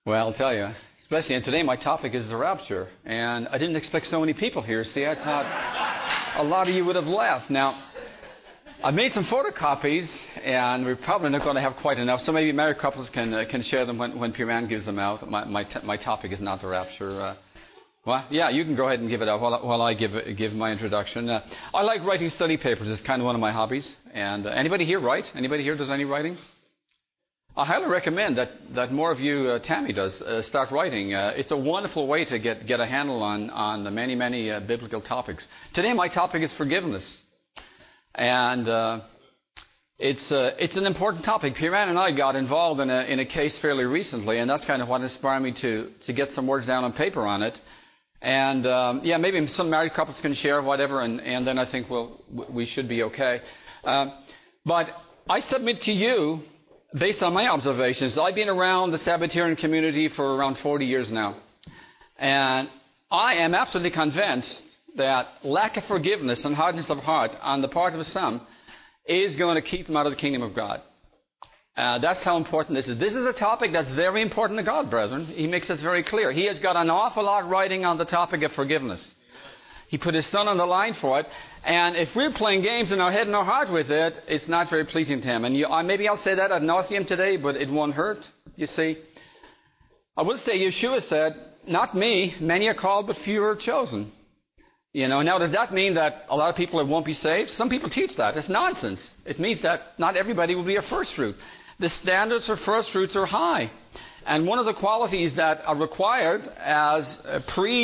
Well, I'll tell you, especially, and today my topic is the rapture. And I didn't expect so many people here. See, I thought a lot of you would have left. Now, I've made some photocopies, and we're probably not going to have quite enough. So maybe married couples can share them when Pierre Mann gives them out. My topic is not the rapture. Well, yeah, you can go ahead and give it out while I give my introduction. I like writing study papers. It's kind of one of my hobbies. And anybody here write? Anybody here does any writing? I highly recommend that more of you, Tammy does, start writing. It's a wonderful way to get a handle on the many biblical topics. Today my topic is forgiveness. And it's an important topic. Pierre Mann and I got involved in a case fairly recently, and that's kind of what inspired me to get some words down on paper on it. And maybe some married couples can share whatever, and then I think we should be okay. But I submit to you, based on my observations, I've been around the Sabbatarian community for around 40 years now. And I am absolutely convinced that lack of forgiveness and hardness of heart on the part of some is going to keep them out of the kingdom of God. That's how important this is. This is a topic that's very important to God, brethren. He makes it very clear. He has got an awful lot writing on the topic of forgiveness. He put his son on the line for it. And if we're playing games in our head and our heart with it, it's not very pleasing to him. And maybe I'll say that ad nauseum today, but it won't hurt, you see. I will say Yeshua said, not me, many are called, but few are chosen. Now does that mean that a lot of people won't be saved? Some people teach that. It's nonsense. It means that not everybody will be a first fruit. The standards for first fruits are high. And one of the qualities that are required as a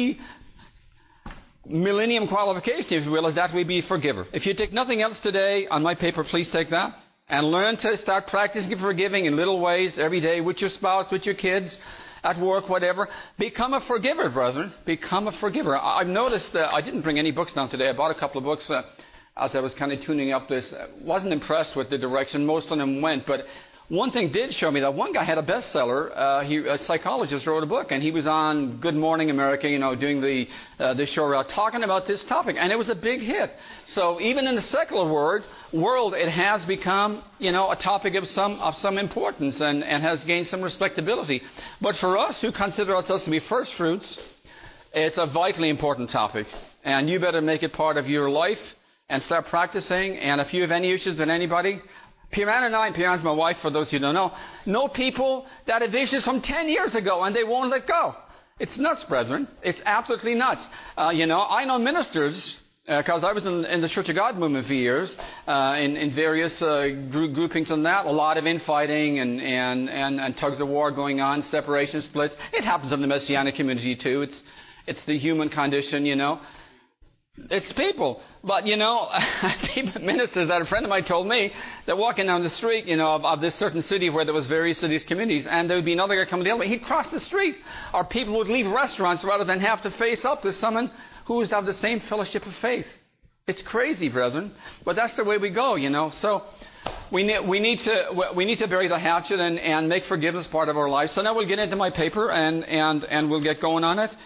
millennium qualification, if you will, is that we be a forgiver. If you take nothing else today on my paper, please take that. And learn to start practicing forgiving in little ways every day with your spouse, with your kids, at work, whatever. Become a forgiver, brethren. Become a forgiver. I've noticed I didn't bring any books down today. I bought a couple of books as I was kind of tuning up this. Wasn't impressed with the direction most of them went, but one thing did show me that one guy had a bestseller. A psychologist wrote a book, and he was on Good Morning America, doing the show talking about this topic, and it was a big hit. So even in the secular world, it has become, a topic of some importance and has gained some respectability. But for us who consider ourselves to be first fruits, it's a vitally important topic, and you better make it part of your life and start practicing. And if you have any issues with anybody, Pierre Mann and I, and Pierre Mann's my wife, for those who don't know people that have issues from 10 years ago, and they won't let go. It's nuts, brethren. It's absolutely nuts. I know ministers, because I was in the Church of God movement for years, in various groupings and that. A lot of infighting and tugs of war going on, separation, splits. It happens in the Messianic community too. It's the human condition, It's people. But, ministers that a friend of mine told me, they're walking down the street, of this certain city where there was various of these communities, and there would be another guy coming the other way. He'd cross the street. Or people would leave restaurants rather than have to face up to someone who is of the same fellowship of faith. It's crazy, brethren. But that's the way we go, So we need to bury the hatchet and make forgiveness part of our lives. So now we'll get into my paper and we'll get going on it.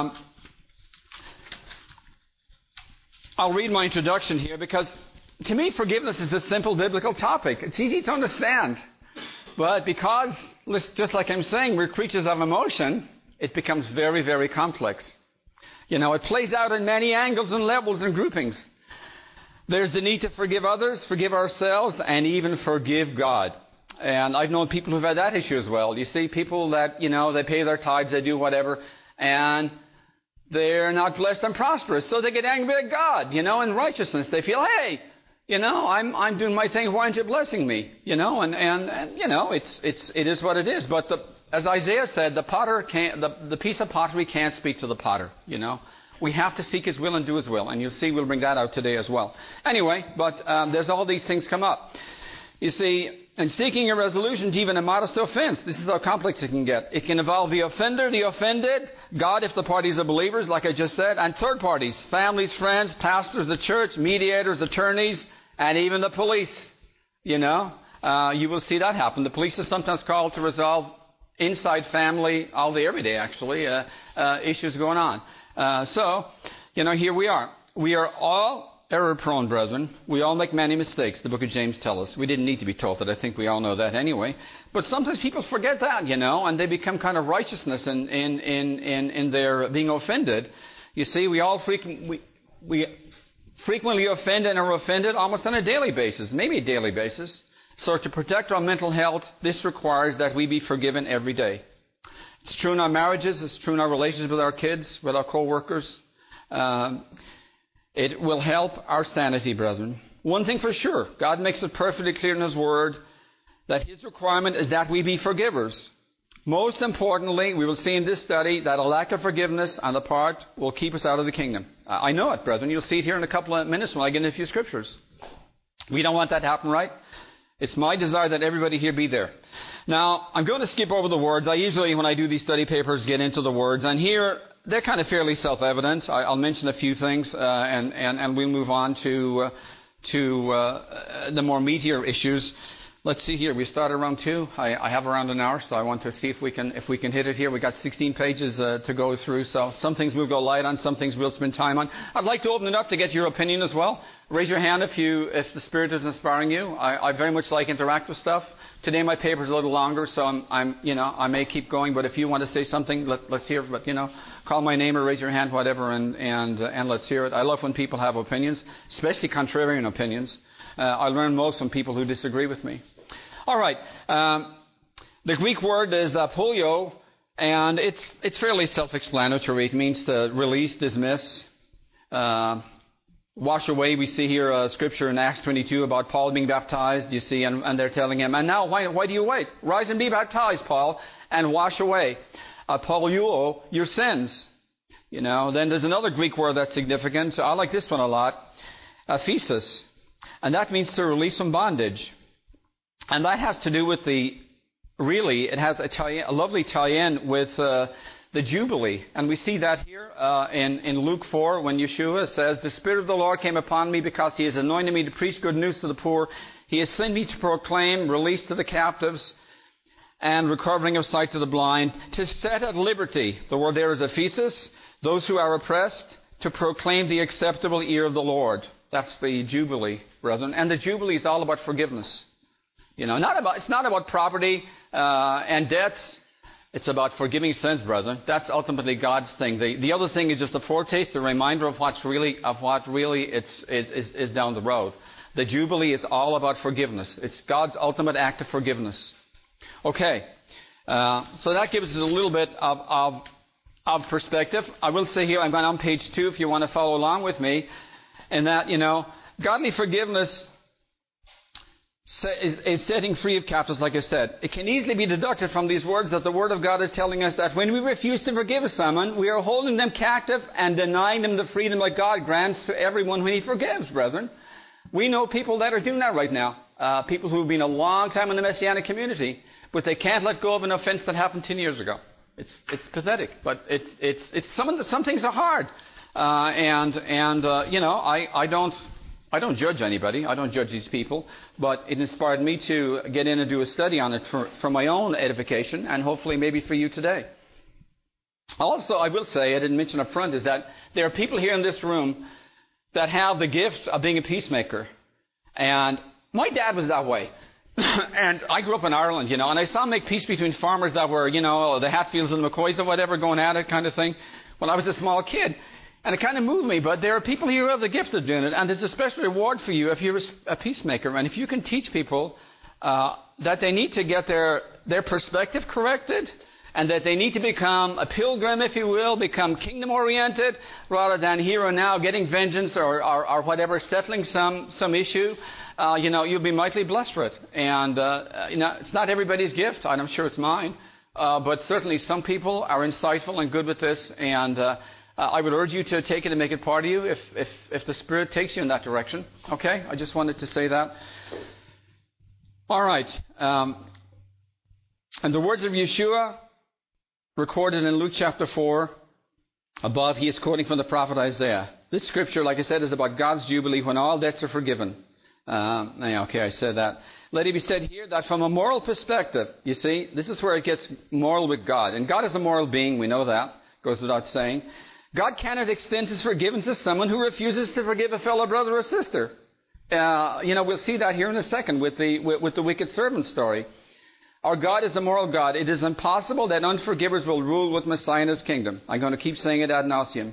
I'll read my introduction here because, to me, forgiveness is a simple biblical topic. It's easy to understand. But because, just like I'm saying, we're creatures of emotion, it becomes very, very complex. It plays out in many angles and levels and groupings. There's the need to forgive others, forgive ourselves, and even forgive God. And I've known people who've had that issue as well. You see, people that, they pay their tithes, they do whatever, and they're not blessed and prosperous, so they get angry at God, in righteousness. They feel, hey, I'm doing my thing. Why aren't you blessing me? And it is what it is. But as Isaiah said, the piece of pottery can't speak to the potter. We have to seek His will and do His will, and you'll see we'll bring that out today as well. Anyway, but there's all these things come up. You see, in seeking a resolution to even a modest offense, this is how complex it can get. It can involve the offender, the offended, God if the parties are believers, like I just said, and third parties, families, friends, pastors, the church, mediators, attorneys, and even the police. You will see that happen. The police are sometimes called to resolve inside family, all day, every day actually, issues going on. So, here we are. We are all error-prone, brethren. We all make many mistakes, the book of James tells us. We didn't need to be told that. I think we all know that anyway. But sometimes people forget that, and they become kind of righteousness in their being offended. You see, we all frequently offend and are offended almost on a daily basis, maybe a daily basis. So to protect our mental health, this requires that we be forgiven every day. It's true in our marriages. It's true in our relationships with our kids, with our co-workers. It will help our sanity, brethren. One thing for sure, God makes it perfectly clear in His Word that His requirement is that we be forgivers. Most importantly, we will see in this study that a lack of forgiveness on the part will keep us out of the kingdom. I know it, brethren. You'll see it here in a couple of minutes when I get into a few scriptures. We don't want that to happen, right? It's my desire that everybody here be there. Now, I'm going to skip over the words. I usually, when I do these study papers, get into the words. And here, they're kind of fairly self-evident. I'll mention a few things, and we'll move on to the more meatier issues. Let's see here. We start around 2. I have around an hour, so I want to see if we can hit it here. We got 16 pages to go through, so some things we'll go light on, some things we'll spend time on. I'd like to open it up to get your opinion as well. Raise your hand if the Spirit is inspiring you. I very much like interactive stuff. Today my paper's a little longer, so I may keep going. But if you want to say something, let's hear it. But call my name or raise your hand, whatever, and let's hear it. I love when people have opinions, especially contrarian opinions. I learn most from people who disagree with me. All right. The Greek word is apolio, and it's fairly self-explanatory. It means to release, dismiss, wash away. We see here a scripture in Acts 22 about Paul being baptized, you see, and they're telling him, and now why do you wait? Rise and be baptized, Paul, and wash away. Apolio, your sins. Then there's another Greek word that's significant. I like this one a lot. Aphesis. And that means to release from bondage. And that has to do with it has a lovely tie-in with the Jubilee. And we see that here in Luke 4 when Yeshua says, "The Spirit of the Lord came upon me because He has anointed me to preach good news to the poor. He has sent me to proclaim release to the captives and recovering of sight to the blind, to set at liberty," the word there is aphesis, "those who are oppressed, to proclaim the acceptable year of the Lord." That's the Jubilee, brethren. And the Jubilee is all about forgiveness. It's not about property and debts. It's about forgiving sins, brethren. That's ultimately God's thing. The other thing is just a foretaste, a reminder of what really is down the road. The Jubilee is all about forgiveness. It's God's ultimate act of forgiveness. Okay, so that gives us a little bit of perspective. I will say here, I'm going on page 2 if you want to follow along with me, and that godly forgiveness is setting free of captives, like I said. It can easily be deducted from these words that the Word of God is telling us that when we refuse to forgive someone, we are holding them captive and denying them the freedom that God grants to everyone when He forgives, brethren. We know people that are doing that right now. People who have been a long time in the Messianic community, but they can't let go of an offense that happened 10 years ago. It's pathetic, but it's some things are hard. I don't judge anybody. I don't judge these people. But it inspired me to get in and do a study on it for my own edification and hopefully maybe for you today. Also, I will say, I didn't mention up front, is that there are people here in this room that have the gift of being a peacemaker. And my dad was that way. And I grew up in Ireland, and I saw him make peace between farmers that were, the Hatfields and the McCoys or whatever going at it kind of thing when I was a small kid. And it kind of moved me, but there are people here who have the gift of doing it, and there's a special reward for you if you're a peacemaker. And if you can teach people that they need to get their perspective corrected, and that they need to become a pilgrim, if you will, become kingdom-oriented, rather than here and now getting vengeance or whatever, settling some issue, you'll be mightily blessed for it. And, it's not everybody's gift, and I'm sure it's mine, but certainly some people are insightful and good with this, and I would urge you to take it and make it part of you if the Spirit takes you in that direction. Okay? I just wanted to say that. All right. And the words of Yeshua, recorded in Luke chapter 4, above, he is quoting from the prophet Isaiah. This scripture, like I said, is about God's Jubilee when all debts are forgiven. Okay, I said that. Let it be said here that from a moral perspective, you see, this is where it gets moral with God. And God is a moral being, we know that. Goes without saying. God cannot extend His forgiveness to someone who refuses to forgive a fellow brother or sister. We'll see that here in a second with the wicked servant story. Our God is a moral God. It is impossible that unforgivers will rule with Messiah in His kingdom. I'm going to keep saying it ad nauseum.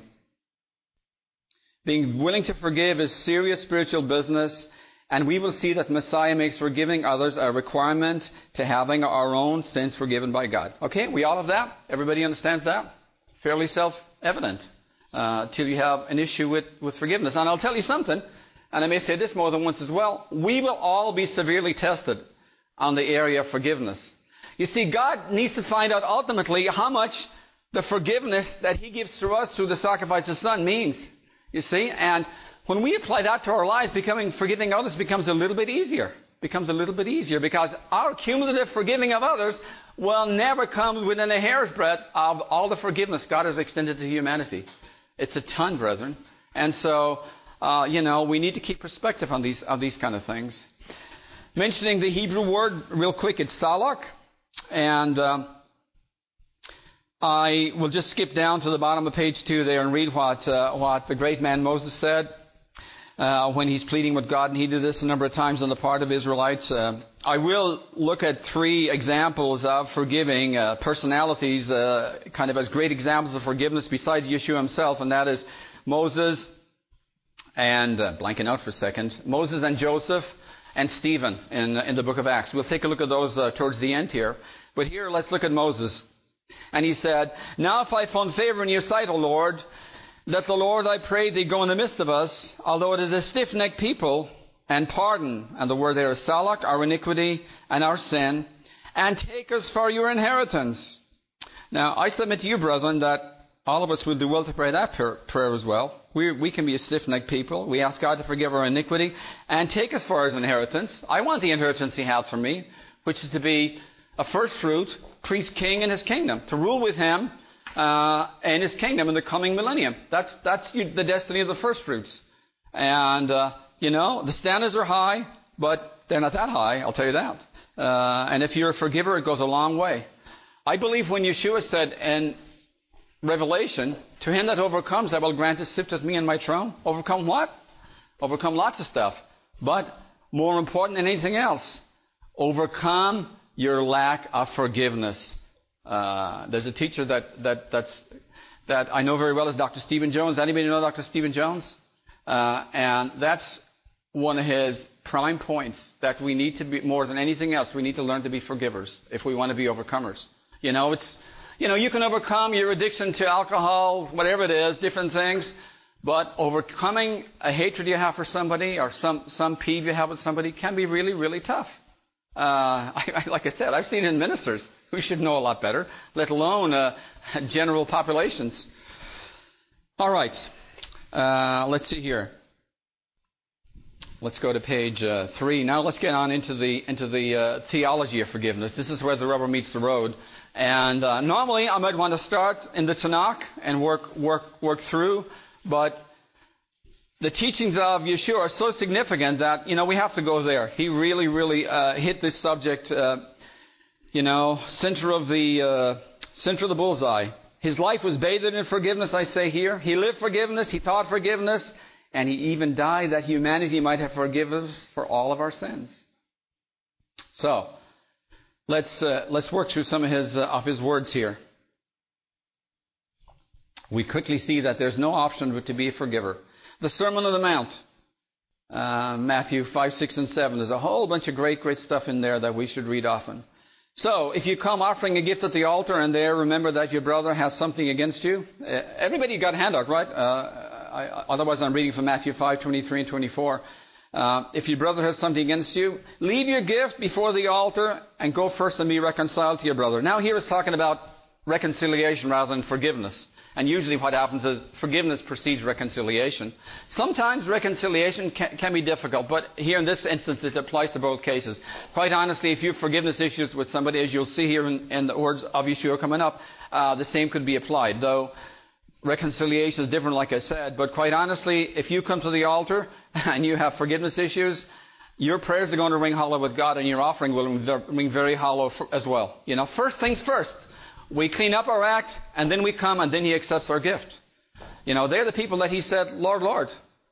Being willing to forgive is serious spiritual business, and we will see that Messiah makes forgiving others a requirement to having our own sins forgiven by God. Okay, we all have that? Everybody understands that? Fairly self-evident till you have an issue with forgiveness. And I'll tell you something, and I may say this more than once as well, we will all be severely tested on the area of forgiveness. You see, God needs to find out ultimately how much the forgiveness that He gives to us through the sacrifice of His Son means. You see, and when we apply that to our lives, forgiving others becomes a little bit easier. Because our cumulative forgiving of others will never come within a hair's breadth of all the forgiveness God has extended to humanity. It's a ton, brethren. And so, we need to keep perspective on these kind of things. Mentioning the Hebrew word real quick, it's salak. And I will just skip down to the bottom of page 2 there and read what the great man Moses said when he's pleading with God. And he did this a number of times on the part of Israelites. I will look at 3 examples of forgiving personalities, kind of as great examples of forgiveness besides Yeshua himself. And that is Moses and, blanking out for a second, Moses and Joseph and Stephen in the book of Acts. We'll take a look at those towards the end here. But here, let's look at Moses. And he said, "Now if I found favor in your sight, O Lord, let the Lord, I pray thee, go in the midst of us, although it is a stiff-necked people, and pardon," and the word there is salak, "our iniquity and our sin, and take us for your inheritance." Now, I submit to you, brethren, that all of us will do well to pray that prayer as well. We can be a stiff-necked people. We ask God to forgive our iniquity and take us for His inheritance. I want the inheritance He has for me, which is to be a first fruit, priest king in His kingdom, to rule with Him in His kingdom in the coming millennium. That's the destiny of the first fruits. And, the standards are high, but they're not that high, I'll tell you that. And if you're a forgiver, it goes a long way. I believe when Yeshua said in Revelation, "To him that overcomes, I will grant to sit with me on my throne." Overcome what? Overcome lots of stuff. But more important than anything else, overcome your lack of forgiveness. There's a teacher that I know very well is Dr. Stephen Jones. Anybody know Dr. Stephen Jones? And that's one of his prime points, that we need to be, more than anything else, we need to learn to be forgivers if we want to be overcomers. You can overcome your addiction to alcohol, whatever it is, different things, but overcoming a hatred you have for somebody or some peeve you have with somebody can be really, really tough. Like I said, I've seen it in ministers who should know a lot better, let alone general populations. All right, let's see here. Let's go to page 3. Now let's get on into the theology of forgiveness. This is where the rubber meets the road. And normally I might want to start in the Tanakh and work through, but the teachings of Yeshua are so significant that, we have to go there. He really, really hit this subject, center of the bullseye. His life was bathed in forgiveness, I say here. He lived forgiveness, he taught forgiveness, and he even died that humanity might have forgiven us for all of our sins. So, let's work through some of his words here. We quickly see that there's no option but to be a forgiver. The Sermon on the Mount, Matthew 5, 6, and 7. There's a whole bunch of great stuff in there that we should read often. So, if you come offering a gift at the altar and there remember that your brother has something against you, everybody got a handout, right? Otherwise, I'm reading from Matthew 5, 23 and 24. If your brother has something against you, leave your gift before the altar and go first and be reconciled to your brother. Now, here it's talking about reconciliation rather than forgiveness. And usually what happens is forgiveness precedes reconciliation. Sometimes reconciliation can be difficult, but here in this instance it applies to both cases. Quite honestly, if you have forgiveness issues with somebody, as you'll see here in the words of Yeshua coming up, the same could be applied. Though reconciliation is different, like I said. But quite honestly, if you come to the altar and you have forgiveness issues, your prayers are going to ring hollow with God, and your offering will ring very hollow as well. First things first. We clean up our act, and then we come, and then He accepts our gift. They're the people that he said, Lord, Lord.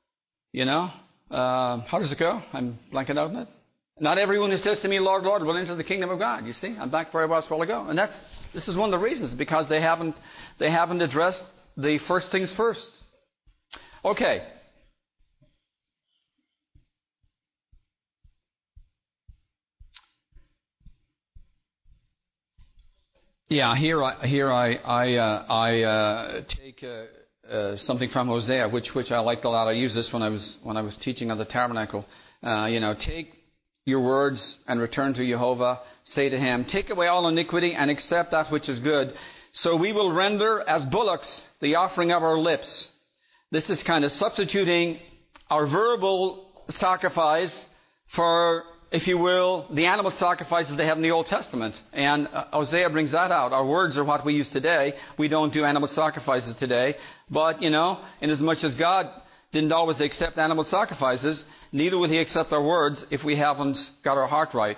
How does it go? I'm blanking out on it. Not everyone who says to me, Lord, Lord, will enter the kingdom of God. You see, I'm back where I was a while ago. And this is one of the reasons, because they haven't addressed the first things first. Okay. Yeah, here I take something from Hosea, which I liked a lot. I used this when I was teaching on the tabernacle. Take your words and return to Jehovah. Say to him, take away all iniquity and accept that which is good. So we will render as bullocks the offering of our lips. This is kind of substituting our verbal sacrifice for, if you will, the animal sacrifices they had in the Old Testament. And Hosea brings that out. Our words are what we use today. We don't do animal sacrifices today. But, inasmuch as God didn't always accept animal sacrifices, neither will he accept our words if we haven't got our heart right.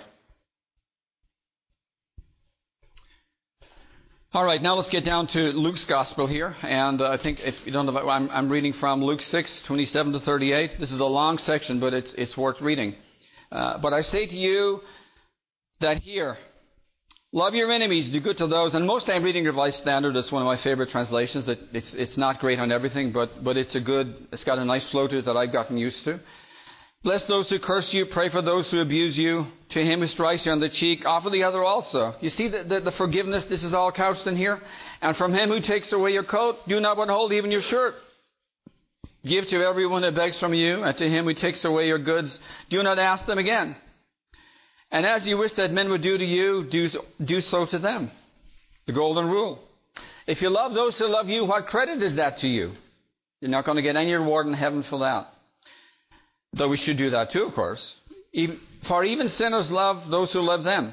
All right, now let's get down to Luke's Gospel here. And I think, if you don't know, I'm reading from Luke 6:27 to 38. This is a long section, but it's worth reading. But I say to you that here, love your enemies, do good to those. And mostly I'm reading Revised Standard. It's one of my favorite translations. It's not great on everything, but it's got a nice flow to it that I've gotten used to. Bless those who curse you, pray for those who abuse you. To him who strikes you on the cheek, offer the other also. You see the forgiveness, this is all couched in here. And from him who takes away your coat, do not withhold even your shirt. Give to everyone who begs from you, and to him who takes away your goods, do not ask them again. And as you wish that men would do to you, do so to them. The golden rule. If you love those who love you, what credit is that to you? You're not going to get any reward in heaven for that. Though we should do that too, of course. For even sinners love those who love them.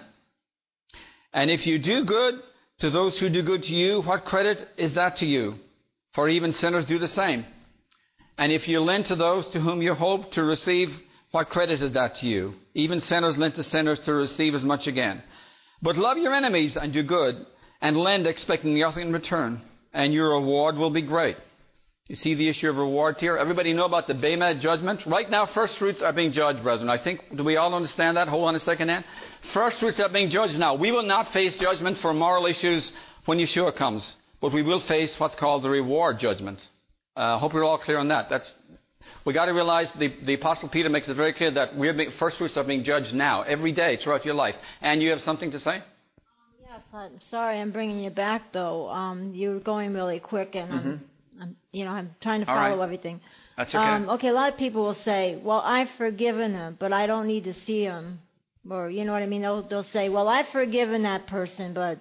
And if you do good to those who do good to you, what credit is that to you? For even sinners do the same. And if you lend to those to whom you hope to receive, what credit is that to you? Even sinners lend to sinners to receive as much again. But love your enemies and do good, and lend expecting nothing in return, and your reward will be great. You see the issue of reward here? Everybody know about the Bema judgment? Right now, first fruits are being judged, brethren. I think, do we all understand that? Hold on a second, Ann. First fruits are being judged now. We will not face judgment for moral issues when Yeshua comes, but we will face what's called the reward judgment. Hope we're all clear on that. We got to realize the Apostle Peter makes it very clear that first fruits are being judged now, every day throughout your life. And you have something to say? Yes, I'm sorry I'm bringing you back, though. You're going really quick, and I'm trying to follow everything. That's okay. Okay, a lot of people will say, well, I've forgiven him, but I don't need to see him. Or, you know what I mean? They'll say, well, I've forgiven that person, but,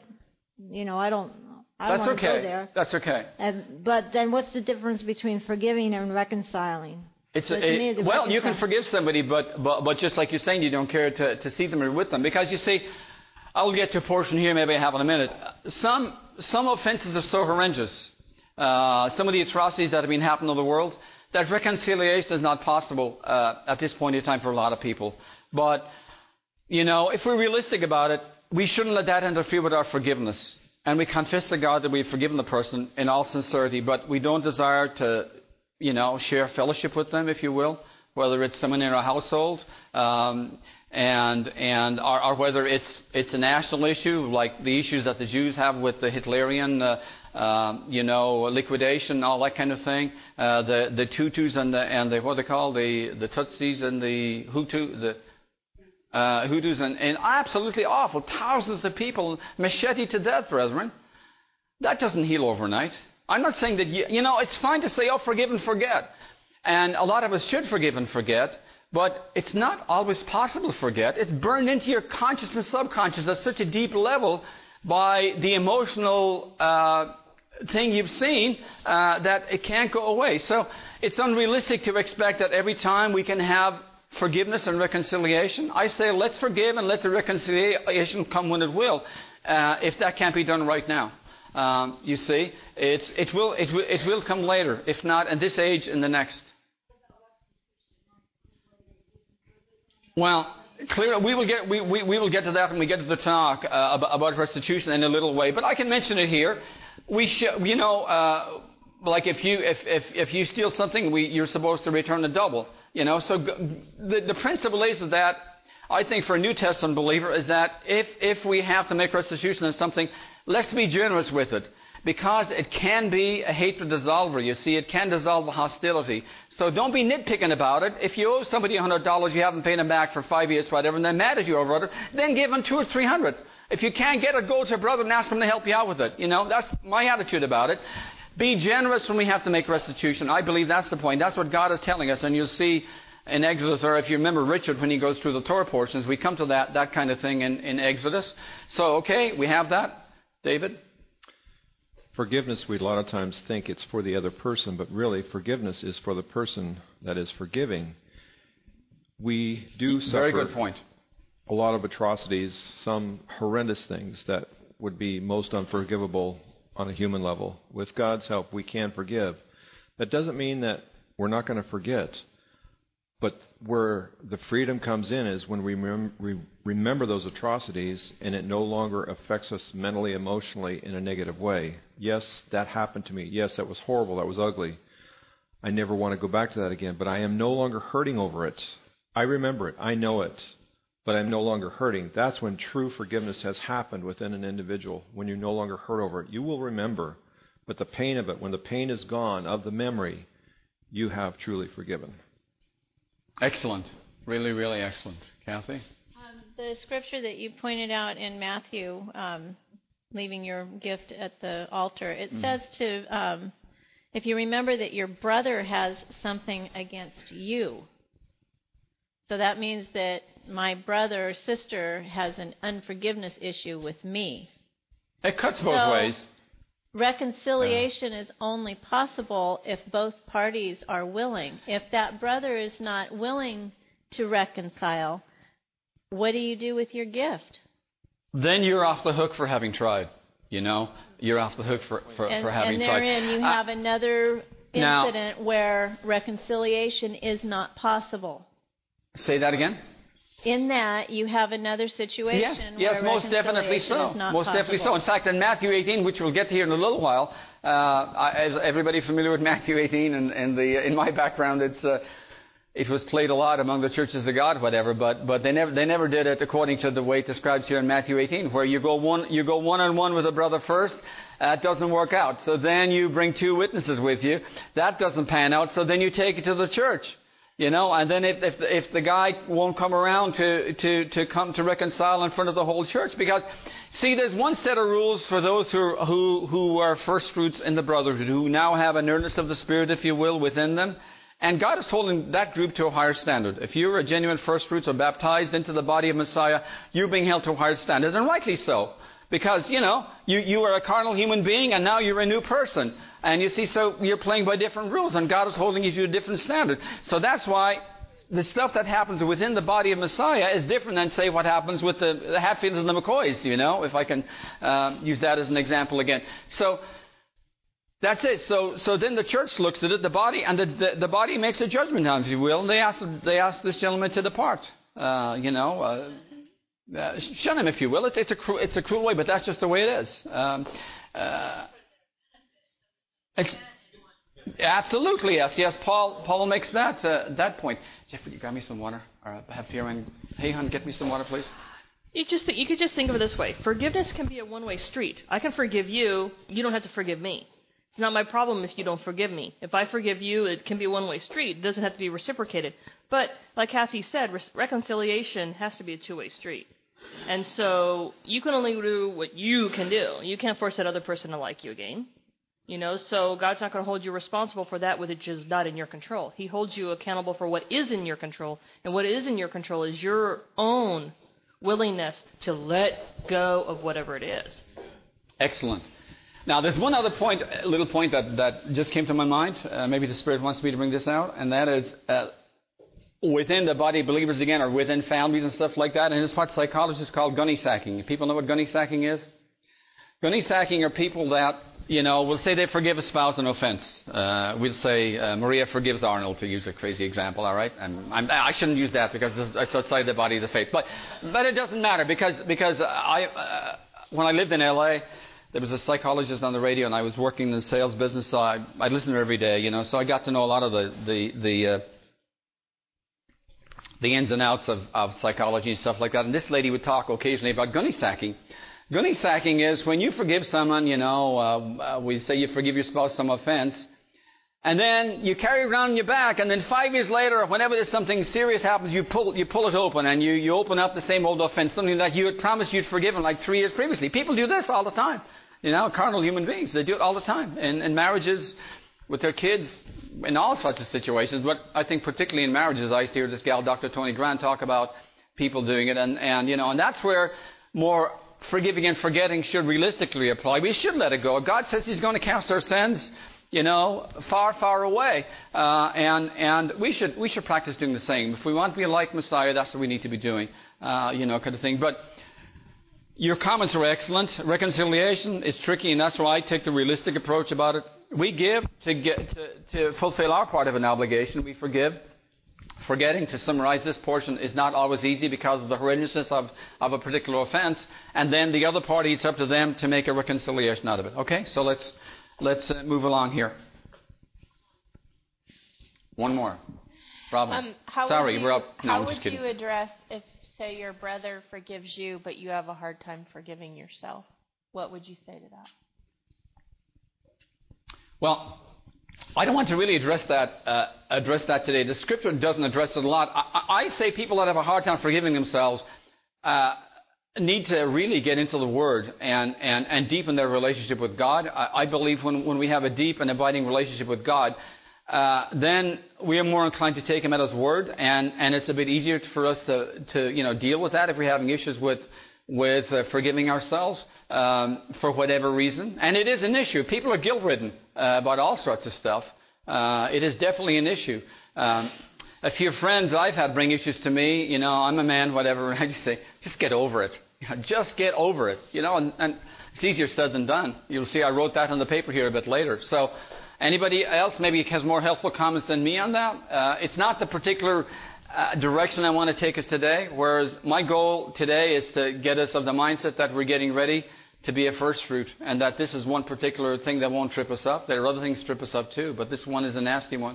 I don't want to go there. That's okay. But then what's the difference between forgiving and reconciling? You can forgive somebody, but just like you're saying, you don't care to see them or with them. Because you see, I'll get to a portion here, maybe I have in a minute. Some offenses are so horrendous. Some of the atrocities that have been happening in the world, that reconciliation is not possible at this point in time for a lot of people. But, if we're realistic about it, we shouldn't let that interfere with our forgiveness. And we confess to God that we've forgiven the person in all sincerity, but we don't desire to, share fellowship with them, if you will, whether it's someone in our household, or whether it's a national issue, like the issues that the Jews have with the Hitlerian, liquidation, all that kind of thing. The Tutus and the what they call the Tutsis and the Hutus and absolutely awful. Thousands of people macheted to death, brethren. That doesn't heal overnight. I'm not saying that, it's fine to say, forgive and forget. And a lot of us should forgive and forget, but it's not always possible to forget. It's burned into your conscious and subconscious at such a deep level by the emotional thing you've seen that it can't go away. So it's unrealistic to expect that every time we can have forgiveness and reconciliation. I say let's forgive and let the reconciliation come when it will, if that can't be done right now. You see, it will come later, if not in this age, in the next. Well, clearly we will get to that when we get to the talk about restitution in a little way. But I can mention it here. like if you steal something, you're supposed to return the double. So the principle is that I think for a New Testament believer is that if we have to make restitution on something, let's be generous with it. Because it can be a hatred dissolver, you see. It can dissolve a hostility. So don't be nitpicking about it. If you owe somebody $100, you haven't paid them back for 5 years, whatever, and they're mad at you over it, then give them $200 or $300. If you can't get it, go to a brother and ask him to help you out with it. That's my attitude about it. Be generous when we have to make restitution. I believe that's the point. That's what God is telling us. And you'll see in Exodus, or if you remember Richard when he goes through the Torah portions, we come to that kind of thing in Exodus. So, okay, we have that. David? Forgiveness, we a lot of times think it's for the other person, but really forgiveness is for the person that is forgiving. We do suffer very good point. A lot of atrocities, some horrendous things that would be most unforgivable on a human level. With God's help, we can forgive. That doesn't mean that we're not going to forget. But where the freedom comes in is when we remember those atrocities and it no longer affects us mentally, emotionally in a negative way. Yes, that happened to me. Yes, that was horrible. That was ugly. I never want to go back to that again. But I am no longer hurting over it. I remember it. I know it. But I'm no longer hurting. That's when true forgiveness has happened within an individual. When you no longer hurt over it. You will remember. But the pain of it, when the pain is gone of the memory, you have truly forgiven. Excellent. Really, really excellent. Kathy? The scripture that you pointed out in Matthew, leaving your gift at the altar, it says if you remember that your brother has something against you. So that means that my brother or sister has an unforgiveness issue with me. It cuts both ways. Reconciliation is only possible if both parties are willing. If that brother is not willing to reconcile, what do you do with your gift? Then you're off the hook for having tried. You're off the hook for having tried. And therein you have another incident where reconciliation is not possible. Say that again? In that, you have another situation yes, most definitely so. Most definitely so. In fact, in Matthew 18, which we'll get to here in a little while, is everybody familiar with Matthew 18? And in my background, it was played a lot among the churches of God, whatever. But they never did it according to the way it describes here in Matthew 18, where you go one-on-one with a brother first. That doesn't work out. So then you bring 2 witnesses with you. That doesn't pan out. So then you take it to the church. And then if the guy won't come around to come to reconcile in front of the whole church, because see, there's one set of rules for those who are first fruits in the brotherhood, who now have an earnest of the Spirit, if you will, within them, and God is holding that group to a higher standard. If you're a genuine first fruits or baptized into the body of Messiah, you're being held to a higher standard, and rightly so. Because, you are a carnal human being and now you're a new person. And you see, so you're playing by different rules and God is holding you to a different standard. So that's why the stuff that happens within the body of Messiah is different than, say, what happens with the Hatfields and the McCoys, if I can use that as an example again. So that's it. So then the church looks at it, the body, and the body makes a judgment on it, if you will. And they ask this gentleman to depart. Shun him, if you will. It's a cruel way, but that's just the way it is. Absolutely, yes. Paul makes that point. Jeff, would you grab me some water? Or have Pierre, hey, hon, get me some water, please. You could just think of it this way. Forgiveness can be a one-way street. I can forgive you. You don't have to forgive me. It's not my problem if you don't forgive me. If I forgive you, it can be a one-way street. It doesn't have to be reciprocated. But like Kathy said, reconciliation has to be a two-way street. And so you can only do what you can do. You can't force that other person to like you again. So God's not going to hold you responsible for that which is not in your control. He holds you accountable for what is in your control. And what is in your control is your own willingness to let go of whatever it is. Excellent. Now, there's one other point, a little point that just came to my mind. Maybe the Spirit wants me to bring this out. And that is within the body of believers again, or within families and stuff like that. And it's what psychologists call gunny sacking. People know what gunny sacking is? Gunny sacking are people that, will say they forgive a spouse an offense. We'll say Maria forgives Arnold, to use a crazy example, all right? And I shouldn't use that because it's outside the body of the faith. But it doesn't matter because when I lived in L.A., there was a psychologist on the radio, and I was working in the sales business, so I listened to her every day, you know. So I got to know a lot of the ins and outs of psychology and stuff like that. And this lady would talk occasionally about gunny sacking. Gunny sacking is when you forgive someone, you know, we say you forgive your spouse some offense, and then you carry it around in your back, and then 5 years later, whenever there's something serious happens, you pull it open, and you open up the same old offense, something that you had promised you'd forgiven like 3 years previously. People do this all the time. You know, carnal human beings, they do it all the time. In marriages, with their kids, in all sorts of situations, but I think particularly in marriages, I hear this gal, Dr. Tony Grant, talk about people doing it, and you know, and that's where more forgiving and forgetting should realistically apply. We should let it go. God says He's going to cast our sins, you know, far, far away, and we should practice doing the same. If we want to be like Messiah, that's what we need to be doing, you know, kind of thing. But your comments are excellent. Reconciliation is tricky, and that's why I take the realistic approach about it. We give to fulfill our part of an obligation. We forgive. Forgetting, to summarize this portion, is not always easy because of the horrendousness of a particular offense. And then the other party, it's up to them to make a reconciliation out of it. Okay, so let's move along here. One more. Robin. Sorry, we're up. No, I'm just kidding. How would you address if, say, your brother forgives you, but you have a hard time forgiving yourself? What would you say to that? Well, I don't want to really address that today. The Scripture doesn't address it a lot. I say people that have a hard time forgiving themselves need to really get into the Word and deepen their relationship with God. I believe when we have a deep and abiding relationship with God, then we are more inclined to take Him at His Word, and it's a bit easier for us to you know, deal with that if we're having issues with forgiving ourselves for whatever reason. And it is an issue. People are guilt-ridden about all sorts of stuff. It is definitely an issue. A few friends I've had bring issues to me. You know, I'm a man, whatever. And I just say, just get over it. Just get over it. You know, and it's easier said than done. You'll see I wrote that on the paper here a bit later. So anybody else maybe has more helpful comments than me on that? It's not the particular direction I want to take us today, whereas my goal today is to get us of the mindset that we're getting ready to be a first fruit, and that this is one particular thing that won't trip us up. There are other things trip us up too, but this one is a nasty one.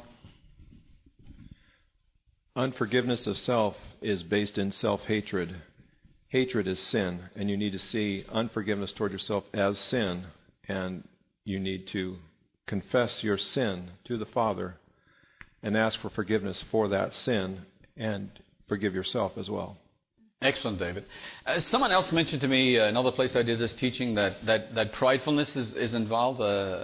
Unforgiveness of self is based in self-hatred. Hatred is sin, and you need to see unforgiveness toward yourself as sin, and you need to confess your sin to the Father and ask for forgiveness for that sin, and forgive yourself as well. Excellent, David. Someone else mentioned to me another place I did this teaching that pridefulness is involved.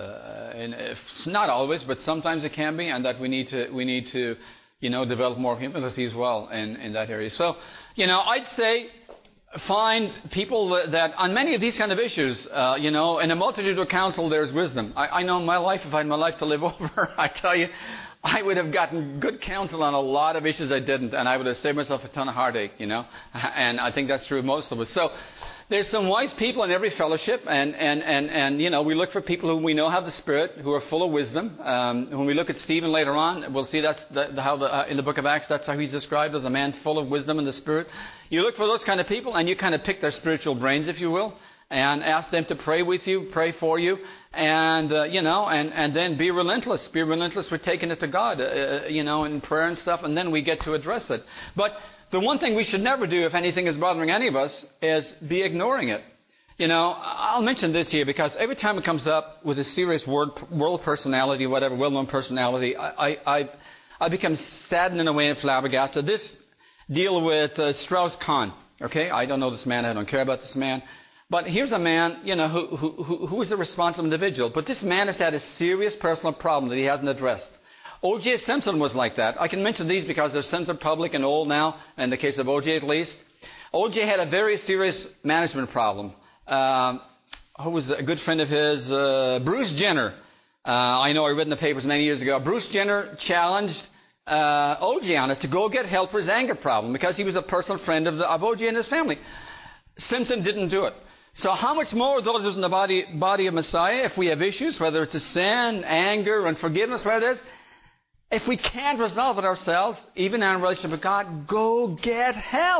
Not always, but sometimes it can be, and that we need to you know, develop more humility as well in that area. So, you know, I'd say find people that on many of these kind of issues, you know, in a multitude of counsel there's wisdom. I know in my life, if I had my life to live over, I tell you, I would have gotten good counsel on a lot of issues I didn't, and I would have saved myself a ton of heartache, you know. And I think that's true of most of us. So there's some wise people in every fellowship, and you know, we look for people who we know have the Spirit, who are full of wisdom. When we look at Stephen later on, we'll see that's how in the book of Acts, that's how he's described, as a man full of wisdom and the Spirit. You look for those kind of people, and you kind of pick their spiritual brains, if you will, and ask them to pray with you, pray for you, and you know, and then be relentless. Be relentless with taking it to God, you know, in prayer and stuff, and then we get to address it. But the one thing we should never do, if anything is bothering any of us, is be ignoring it. You know, I'll mention this here because every time it comes up with a serious world personality, whatever, well-known personality, I become saddened in a way and flabbergasted. This deal with Strauss-Kahn. Okay, I don't know this man. I don't care about this man. But here's a man, you know, who is a responsible individual. But this man has had a serious personal problem that he hasn't addressed. O.J. Simpson was like that. I can mention these because their sins are public and old now, in the case of O.J. at least. O.J. had a very serious management problem. Who was a good friend of his? Bruce Jenner. I know I read in the papers many years ago. Bruce Jenner challenged O.J. on it to go get help for his anger problem because he was a personal friend of O.J. and his family. Simpson didn't do it. So how much more of those in the body of Messiah, if we have issues, whether it's a sin, anger, unforgiveness, whatever it is, if we can't resolve it ourselves, even in our relationship with God, go get help.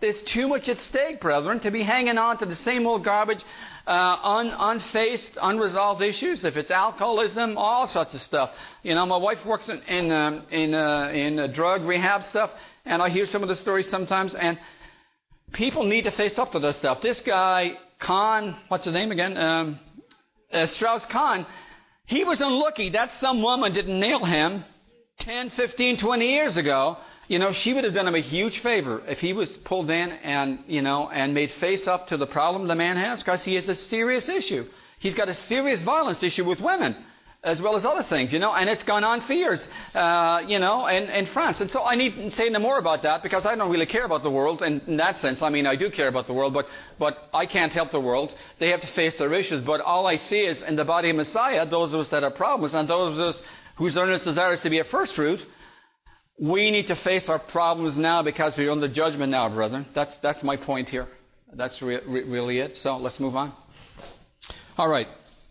There's too much at stake, brethren, to be hanging on to the same old garbage, unfaced, unresolved issues. If it's alcoholism, all sorts of stuff. You know, my wife works in drug rehab stuff, and I hear some of the stories sometimes, and people need to face up to this stuff. This guy, Kahn, what's his name again? Strauss-Kahn, he was unlucky that some woman didn't nail him 10, 15, 20 years ago. You know, she would have done him a huge favor if he was pulled in and, you know, and made face up to the problem the man has, because he has a serious issue. He's got a serious violence issue with women, as well as other things, you know, and it's gone on for years, you know, in France. And so I need to say no more about that, because I don't really care about the world in that sense. I mean, I do care about the world, but I can't help the world. They have to face their issues. But all I see is in the body of Messiah, those of us that have problems, and those of us whose earnest desire is to be a first fruit, we need to face our problems now, because we're under judgment now, brethren. That's my point here. That's really it. So let's move on. All right.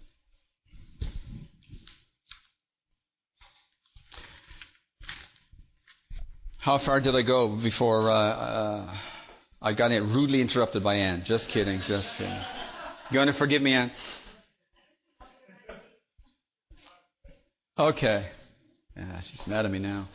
How far did I go before I got rudely interrupted by Ann? Just kidding. You going to forgive me, Ann? Okay. Yeah, she's mad at me now.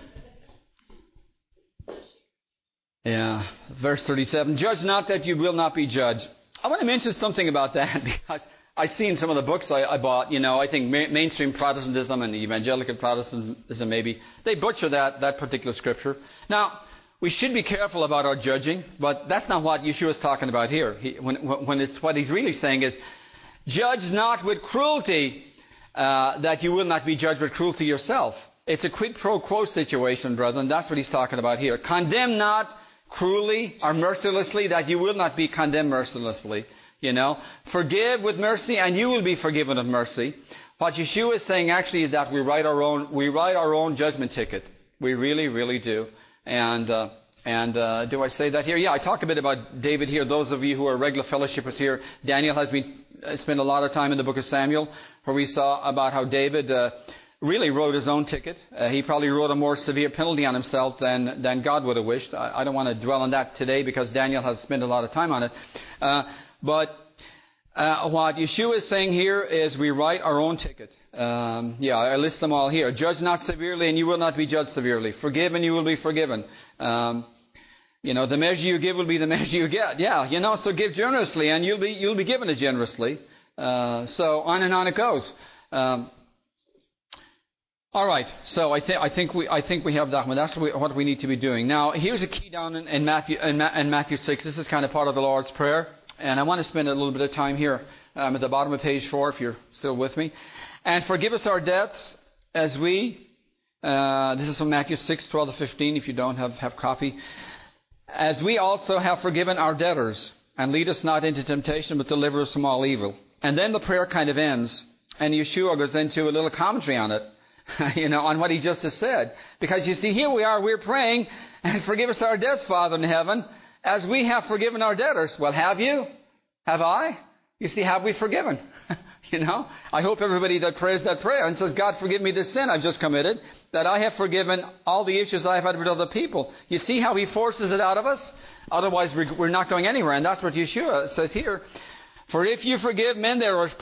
Yeah, verse 37, judge not that you will not be judged. I want to mention something about that, because I've seen some of the books I bought. You know, I think mainstream Protestantism and evangelical Protestantism, maybe, they butcher that particular scripture. Now, we should be careful about our judging, but that's not what Yeshua is talking about here. When it's what he's really saying is, judge not with cruelty, that you will not be judged with cruelty yourself. It's a quid pro quo situation, brethren. That's what he's talking about here. Condemn not cruelly or mercilessly, that you will not be condemned mercilessly. You know, forgive with mercy, and you will be forgiven of mercy. What Yeshua is saying actually is that we write our own judgment ticket. We really, really do. And do I say that here? Yeah, I talk a bit about David here. Those of you who are regular fellowshippers here, Daniel has spent a lot of time in the book of Samuel, where we saw about how David really wrote his own ticket. He probably wrote a more severe penalty on himself than God would have wished. I don't want to dwell on that today, because Daniel has spent a lot of time on it. But what Yeshua is saying here is we write our own ticket. I list them all here. Judge not severely, and you will not be judged severely. Forgive, and you will be forgiven. You know, the measure you give will be the measure you get. Yeah, you know, so give generously, and you'll be given it generously. So on and on it goes. All right, so I think we have that one. That's what we need to be doing. Now, here's a key down in Matthew 6. This is kind of part of the Lord's Prayer, and I want to spend a little bit of time here at the bottom of page 4, if you're still with me. And forgive us our debts as we. This is from Matthew 6, 12 to 15. If you don't have copy, as we also have forgiven our debtors, and lead us not into temptation, but deliver us from all evil. And then the prayer kind of ends, and Yeshua goes into a little commentary on it. You know, on what he just has said. Because you see, here we are, we're praying, and forgive us our debts, Father in heaven, as we have forgiven our debtors. Well, have you? Have I? You see, have we forgiven? You know, I hope everybody that prays that prayer and says, God, forgive me this sin I've just committed, that I have forgiven all the issues I've had with other people. You see how he forces it out of us? Otherwise, we're not going anywhere. And that's what Yeshua says here. For if you forgive men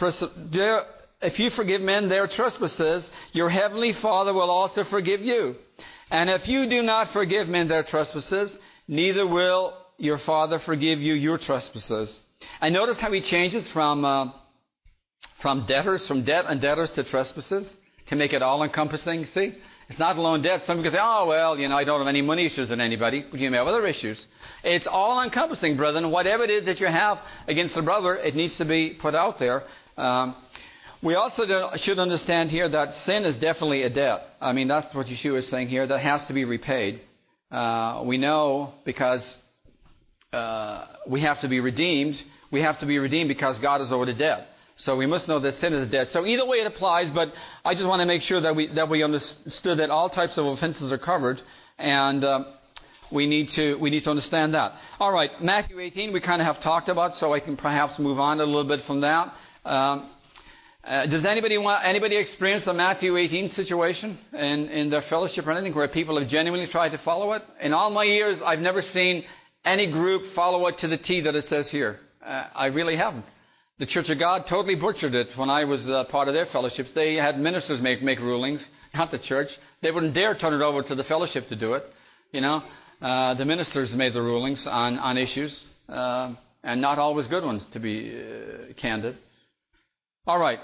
their trespasses, your heavenly Father will also forgive you. And if you do not forgive men their trespasses, neither will your Father forgive you your trespasses. And notice how he changes from debt and debtors to trespasses, to make it all encompassing. See, it's not alone debt. Some people say, oh, well, you know, I don't have any money issues with anybody. But you may have other issues. It's all encompassing, brethren. Whatever it is that you have against a brother, it needs to be put out there. We also should understand here that sin is definitely a debt. I mean, that's what Yeshua is saying here. That has to be repaid. We know because we have to be redeemed. We have to be redeemed because God is owed a debt. So we must know that sin is a debt. So either way it applies, but I just want to make sure that we understood that all types of offenses are covered, and we need to understand that. All right, Matthew 18 we kind of have talked about, so I can perhaps move on a little bit from that. Does anybody experience the Matthew 18 situation in their fellowship or anything where people have genuinely tried to follow it? In all my years, I've never seen any group follow it to the T that it says here. I really haven't. The Church of God totally butchered it when I was part of their fellowships. They had ministers make rulings, not the church. They wouldn't dare turn it over to the fellowship to do it. The ministers made the rulings on issues, and not always good ones, to be candid. All right.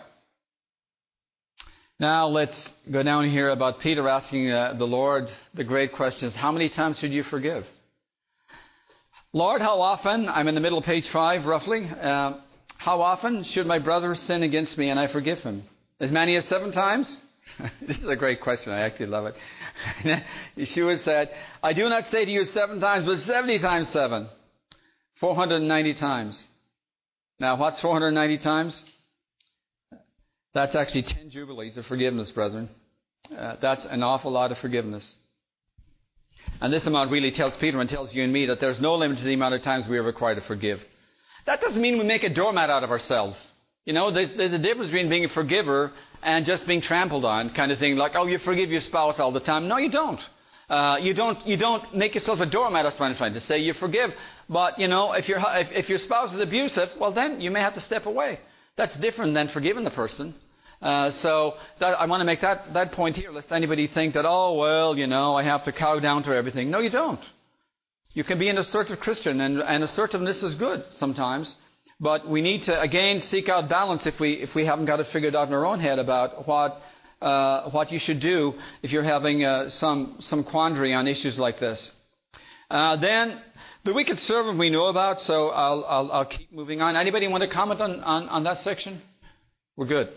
Now let's go down here about Peter asking the Lord the great question is, how many times should you forgive? Lord, how often, I'm in the middle of page 5 roughly, how often should my brother sin against me and I forgive him? As many as 7 times? This is a great question. I actually love it. Yeshua said, I do not say to you 7 times, but 70 times 7. 490 times. Now, what's 490 times? That's actually 10 jubilees of forgiveness, brethren. That's an awful lot of forgiveness. And this amount really tells Peter and tells you and me that there's no limit to the amount of times we are required to forgive. That doesn't mean we make a doormat out of ourselves. There's a difference between being a forgiver and just being trampled on, kind of thing, like, oh, you forgive your spouse all the time. No, you don't. You don't make yourself a doormat. That's what I'm trying to say. You forgive, but if your spouse is abusive, well, then you may have to step away. That's different than forgiving the person. So I want to make that point here, lest anybody think that, I have to cow down to everything. No, you don't. You can be an assertive Christian, and assertiveness is good sometimes. But we need to, again, seek out balance if we haven't got it figured out in our own head about what you should do if you're having some quandary on issues like this. Then the wicked servant we know about, so I'll keep moving on. Anybody want to comment on that section? We're good.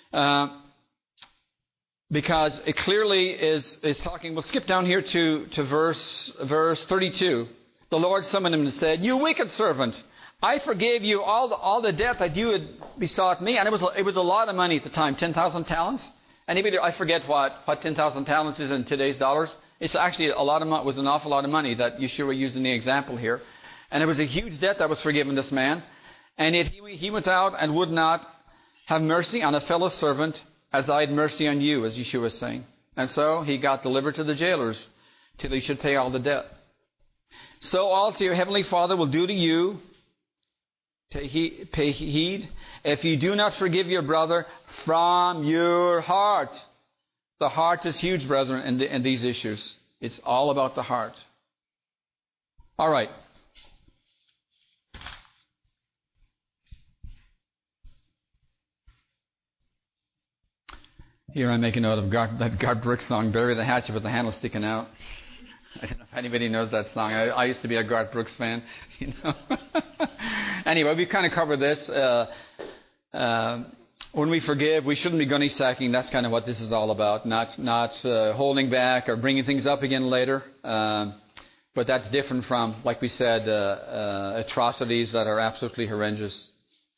Because it clearly is talking. We'll skip down here to verse 32. The Lord summoned him and said, "You wicked servant, I forgave you all the debt that you had besought me." And it was a lot of money at the time, 10,000 talents. Anybody? I forget what 10,000 talents is in today's dollars. It's actually a lot of money. It was an awful lot of money that Yeshua used in the example here, and it was a huge debt that was forgiven this man. And yet he went out and would not have mercy on a fellow servant as I had mercy on you, as Yeshua is saying. And so he got delivered to the jailers till he should pay all the debt. So also your heavenly Father will do to you. Pay heed. If you do not forgive your brother from your heart. The heart is huge, brethren, in these issues. It's all about the heart. All right. Here I make a note of that Garth Brooks song, "Bury the Hatchet with the Handle Sticking Out." I don't know if anybody knows that song. I used to be a Garth Brooks fan. Anyway, we kind of covered this. When we forgive, we shouldn't be gunny sacking. That's kind of what this is all about. Not holding back or bringing things up again later. But that's different from, like we said, atrocities that are absolutely horrendous.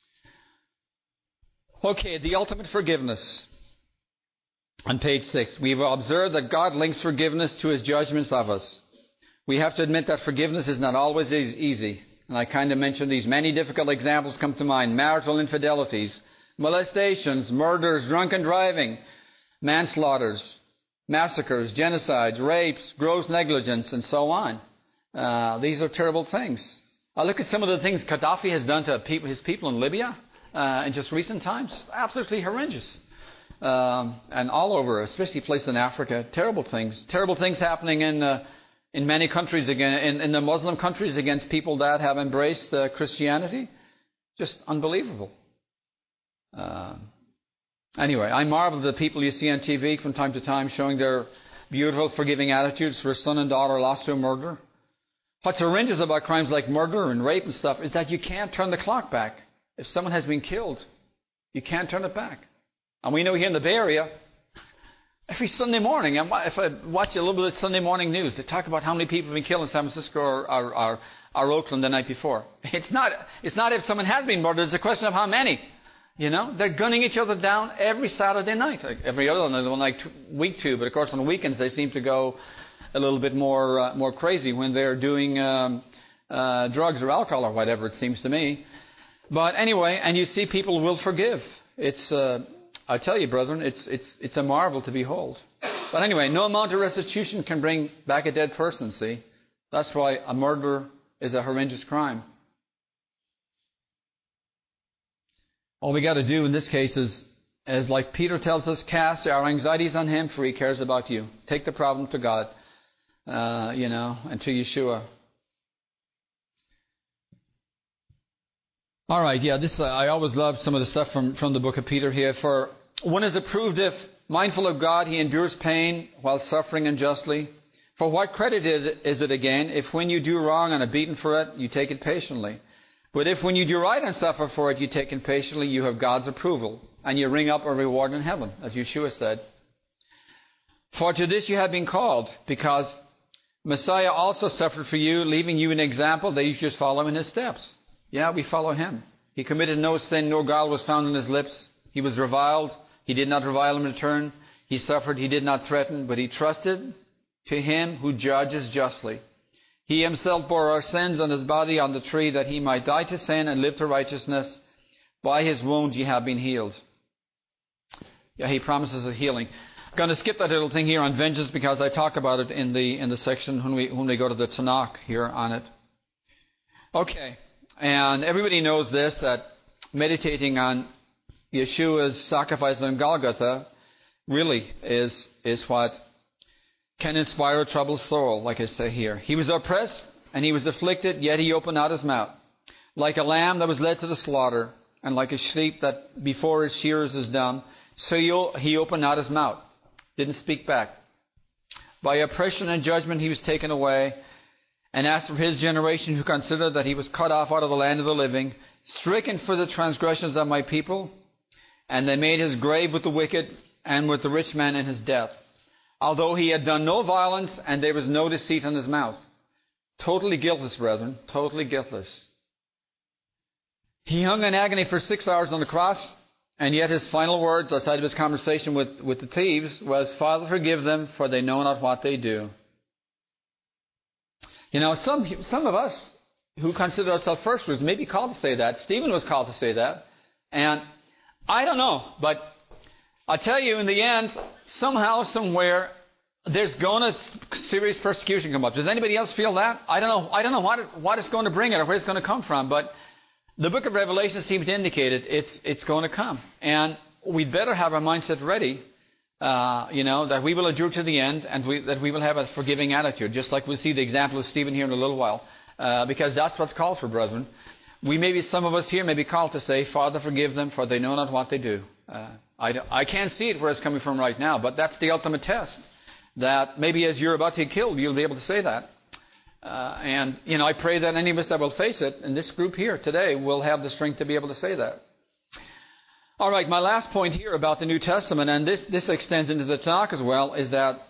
Okay, the ultimate forgiveness. On page 6, we've observed that God links forgiveness to His judgments of us. We have to admit that forgiveness is not always easy. And I kind of mentioned these. Many difficult examples come to mind. Marital infidelities, molestations, murders, drunken driving, manslaughters, massacres, genocides, rapes, gross negligence, and so on. These are terrible things. I look at some of the things Gaddafi has done to his people in Libya in just recent times. Absolutely horrendous. And all over, especially places in Africa, terrible things. Terrible things happening in many countries, again, in the Muslim countries against people that have embraced Christianity. Just unbelievable. Anyway, I marvel at the people you see on TV from time to time showing their beautiful, forgiving attitudes for a son and daughter lost to a murder. What's horrendous about crimes like murder and rape and stuff is that you can't turn the clock back. If someone has been killed, you can't turn it back. And we know here in the Bay Area, every Sunday morning, if I watch a little bit of Sunday morning news, they talk about how many people have been killed in San Francisco or Oakland the night before. It's not if someone has been murdered, it's a question of how many. They're gunning each other down every Saturday night. Every other one, like week 2, but of course on the weekends they seem to go a little bit more crazy when they're doing drugs or alcohol or whatever, it seems to me. But anyway, and you see people will forgive. It's I tell you, brethren, it's a marvel to behold. But anyway, no amount of restitution can bring back a dead person, see. That's why a murderer is a horrendous crime. All we got to do in this case is, as like Peter tells us, cast our anxieties on Him, for He cares about you. Take the problem to God, and to Yeshua. All right, this I always love some of the stuff from the book of Peter here. For one is approved if, mindful of God, he endures pain while suffering unjustly. For what credit is it again if when you do wrong and are beaten for it, you take it patiently? But if when you do right and suffer for it, you take it patiently, you have God's approval, and you ring up a reward in heaven, as Yeshua said. For to this you have been called, because Messiah also suffered for you, leaving you an example that you should follow in His steps. Yeah, we follow Him. He committed no sin, no guile was found in His lips. He was reviled. He did not revile in return. He suffered. He did not threaten, but He trusted to Him who judges justly. He Himself bore our sins on His body on the tree, that He might die to sin and live to righteousness. By His wounds ye have been healed. Yeah, He promises a healing. I'm going to skip that little thing here on vengeance because I talk about it in the section when we go to the Tanakh here on it. Okay. And everybody knows this, that meditating on Yeshua's sacrifice on Golgotha really is what can inspire a troubled soul, like I say here. He was oppressed and He was afflicted, yet He opened not His mouth. Like a lamb that was led to the slaughter, and like a sheep that before his shearers is dumb, so He opened not His mouth, didn't speak back. By oppression and judgment He was taken away. And as for His generation, who considered that He was cut off out of the land of the living, stricken for the transgressions of my people, and they made His grave with the wicked and with the rich man in his death, although He had done no violence and there was no deceit in His mouth. Totally guiltless, brethren, totally guiltless. He hung in agony for 6 hours on the cross, and yet His final words outside of His conversation with the thieves was, Father, forgive them, for they know not what they do. Some of us who consider ourselves first fruits may be called to say that. Stephen was called to say that. And I don't know, but I'll tell you, in the end, somehow, somewhere, there's going to serious persecution come up. Does anybody else feel that? I don't know what it's going to bring it or where it's going to come from, but the book of Revelation seems to indicate it's going to come. And we'd better have our mindset ready. That we will endure to the end, and that we will have a forgiving attitude, just like we'll see the example of Stephen here in a little while, because that's what's called for, brethren. Some of us here may be called to say, Father, forgive them, for they know not what they do. I can't see it where it's coming from right now, but that's the ultimate test, that maybe as you're about to get killed, you'll be able to say that. I pray that any of us that will face it in this group here today will have the strength to be able to say that. All right, my last point here about the New Testament, and this extends into the Tanakh as well, is that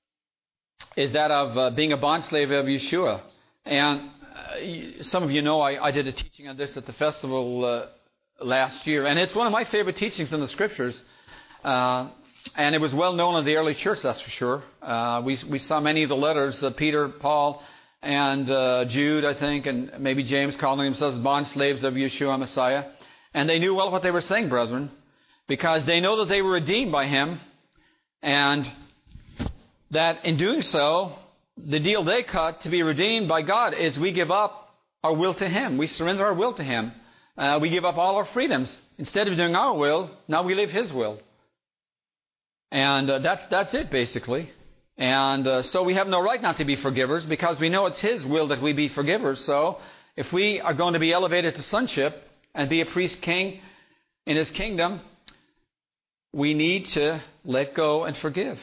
of being a bondslave of Yeshua. And some of you know I did a teaching on this at the festival last year, and it's one of my favorite teachings in the Scriptures. And it was well known in the early church, that's for sure. We saw many of the letters, Peter, Paul, and Jude, I think, and maybe James, calling themselves bondslaves of Yeshua Messiah. And they knew well what they were saying, brethren, because they know that they were redeemed by Him, and that in doing so, the deal they cut to be redeemed by God is we give up our will to Him. We surrender our will to Him. We give up all our freedoms. Instead of doing our will, now we live His will. And that's it, basically. And so we have no right not to be forgivers, because we know it's His will that we be forgivers. So if we are going to be elevated to sonship and be a priest king in His kingdom, we need to let go and forgive.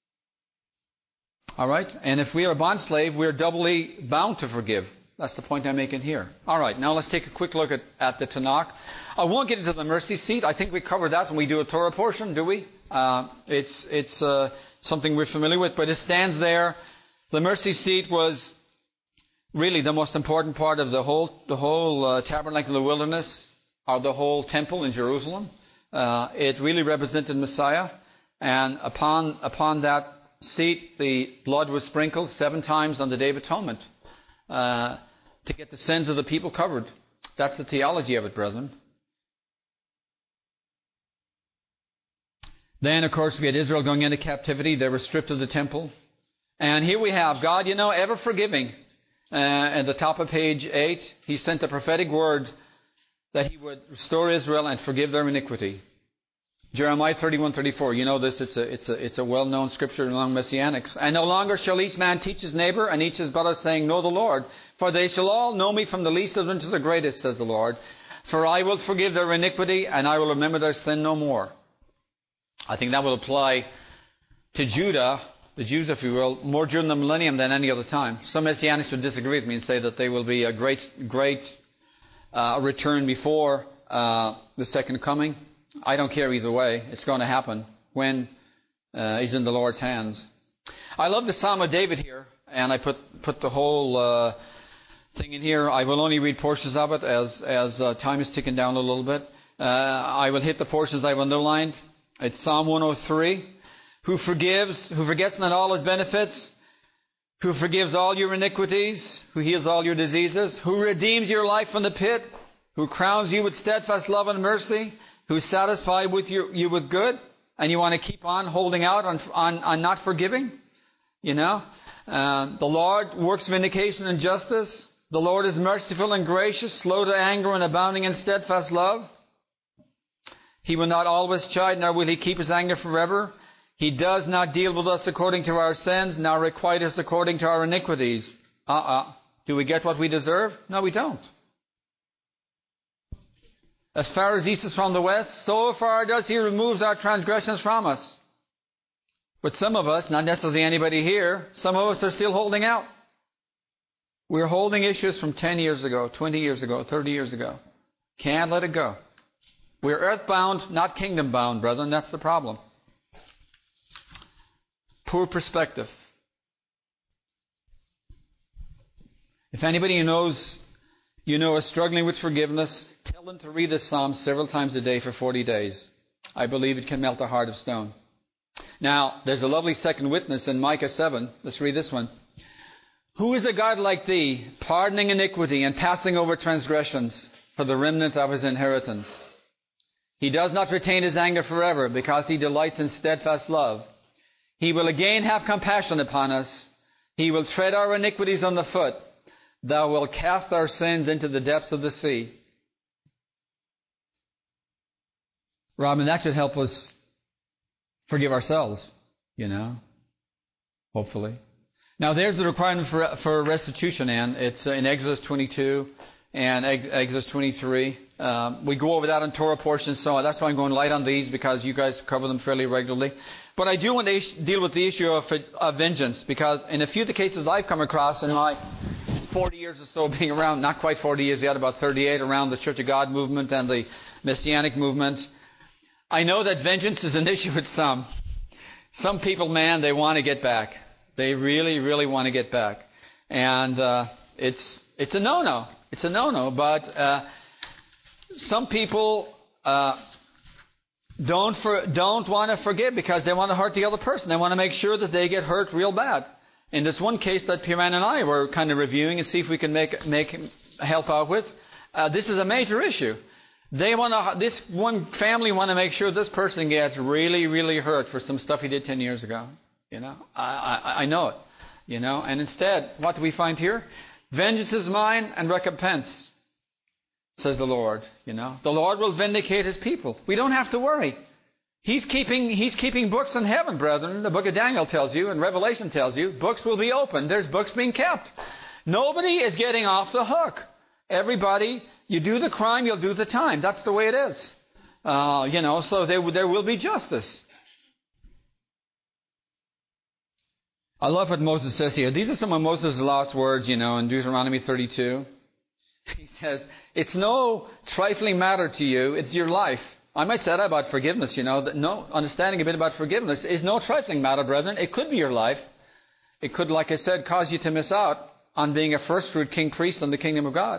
All right? And if we are a bondslave, we are doubly bound to forgive. That's the point I'm making here. All right, now let's take a quick look at the Tanakh. I won't get into the mercy seat. I think we covered that when we do a Torah portion, do we? It's something we're familiar with, but it stands there. The mercy seat was really the most important part of the whole tabernacle in the wilderness, or the whole temple in Jerusalem. It really represented Messiah, and upon that seat, the blood was sprinkled 7 times on the Day of Atonement to get the sins of the people covered. That's the theology of it, brethren. Then, of course, we had Israel going into captivity. They were stripped of the temple. And here we have God, ever forgiving. at the top of page 8, He sent a prophetic word that He would restore Israel and forgive their iniquity. Jeremiah 31:34. You know this. It's a well-known scripture among Messianics. And no longer shall each man teach his neighbor and each his brother, saying, Know the Lord. For they shall all know me from the least of them to the greatest, says the Lord. For I will forgive their iniquity, and I will remember their sin no more. I think that will apply to Judah, the Jews, if you will, more during the millennium than any other time. Some Messianics would disagree with me and say that they will be a great return before the second coming. I don't care either way. It's going to happen when He's in the Lord's hands. I love the Psalm of David here, and I put the whole thing in here. I will only read portions of it as time is ticking down a little bit. I will hit the portions I've underlined. It's Psalm 103. Who forgets not all His benefits, who forgives all your iniquities, who heals all your diseases, who redeems your life from the pit, who crowns you with steadfast love and mercy, who's satisfied with you with good, and you want to keep on holding out on not forgiving. You know, the Lord works vindication and justice. The Lord is merciful and gracious, slow to anger and abounding in steadfast love. He will not always chide, nor will He keep His anger forever. He does not deal with us according to our sins, nor requite us according to our iniquities. Do we get what we deserve? No, we don't. As far as east is from the west, so far does He remove our transgressions from us. But some of us, not necessarily anybody here, some of us are still holding out. We're holding issues from 10 years ago, 20 years ago, 30 years ago. Can't let it go. We're earthbound, not kingdom-bound, brethren. That's the problem. Poor perspective. If anybody knows is struggling with forgiveness, tell them to read this psalm several times a day for 40 days. I believe it can melt a heart of stone. Now, there's a lovely second witness in Micah 7. Let's read this one. Who is a God like thee, pardoning iniquity and passing over transgressions for the remnant of His inheritance? He does not retain His anger forever, because He delights in steadfast love. He will again have compassion upon us. He will tread our iniquities on the foot. Thou wilt cast our sins into the depths of the sea. Robin, that should help us forgive ourselves, hopefully. Now, there's the requirement for restitution, Ann. It's in Exodus 22 and Exodus 23. We go over that in Torah portions, so that's why I'm going light on these, because you guys cover them fairly regularly. But I do want to deal with the issue of vengeance, because in a few of the cases I've come across in my 40 years or so being around, not quite 40 years yet, about 38, around the Church of God movement and the Messianic movement, I know that vengeance is an issue with some. Some people, man, they want to get back. They really, really want to get back. And it's a no-no. It's a no-no, but some people don't want to forgive because they want to hurt the other person. They want to make sure that they get hurt real bad. In this one case that Piran and I were kind of reviewing and see if we can help out with, this is a major issue. This one family want to make sure this person gets really, really hurt for some stuff he did 10 years ago. I know it. And instead, what do we find here? Vengeance is mine and recompense, says the Lord. The Lord will vindicate His people. We don't have to worry. He's keeping books in heaven, brethren. The book of Daniel tells you, and Revelation tells you, books will be opened. There's books being kept. Nobody is getting off the hook. Everybody, you do the crime, you'll do the time. That's the way it is. So there will be justice. I love what Moses says here. These are some of Moses' last words, in Deuteronomy 32. He says, it's no trifling matter to you, it's your life. I might say that about forgiveness, that understanding a bit about forgiveness is no trifling matter, brethren. It could be your life. It could, like I said, cause you to miss out on being a first fruit king priest in the kingdom of God.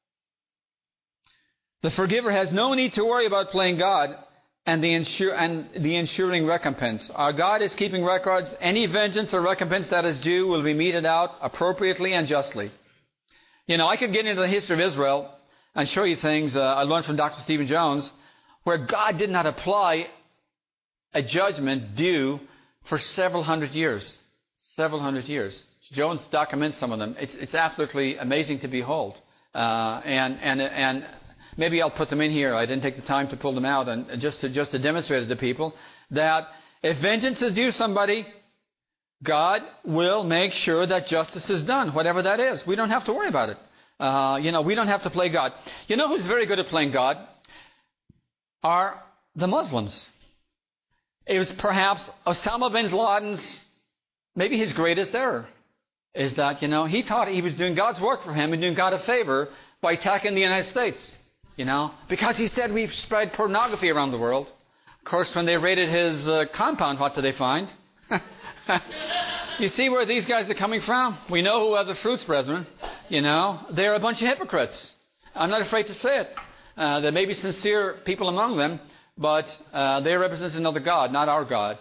The forgiver has no need to worry about playing God and the ensuring recompense. Our God is keeping records. Any vengeance or recompense that is due will be meted out appropriately and justly. I could get into the history of Israel and show you things I learned from Dr. Stephen Jones, where God did not apply a judgment due for several hundred years. Several hundred years. Jones documents some of them. It's absolutely amazing to behold. And maybe I'll put them in here. I didn't take the time to pull them out, and just to demonstrate to the people that if vengeance is due somebody, God will make sure that justice is done, whatever that is. We don't have to worry about it. We don't have to play God. You know who's very good at playing God? Are the Muslims. It was perhaps Osama bin Laden's, maybe his greatest error, is that, he thought he was doing God's work for him and doing God a favor by attacking the United States, because he said we've spread pornography around the world. Of course, when they raided his compound, what did they find? You see where these guys are coming from? We know who are the fruits, brethren. They're a bunch of hypocrites. I'm not afraid to say it. There may be sincere people among them, but they represent another God, not our God.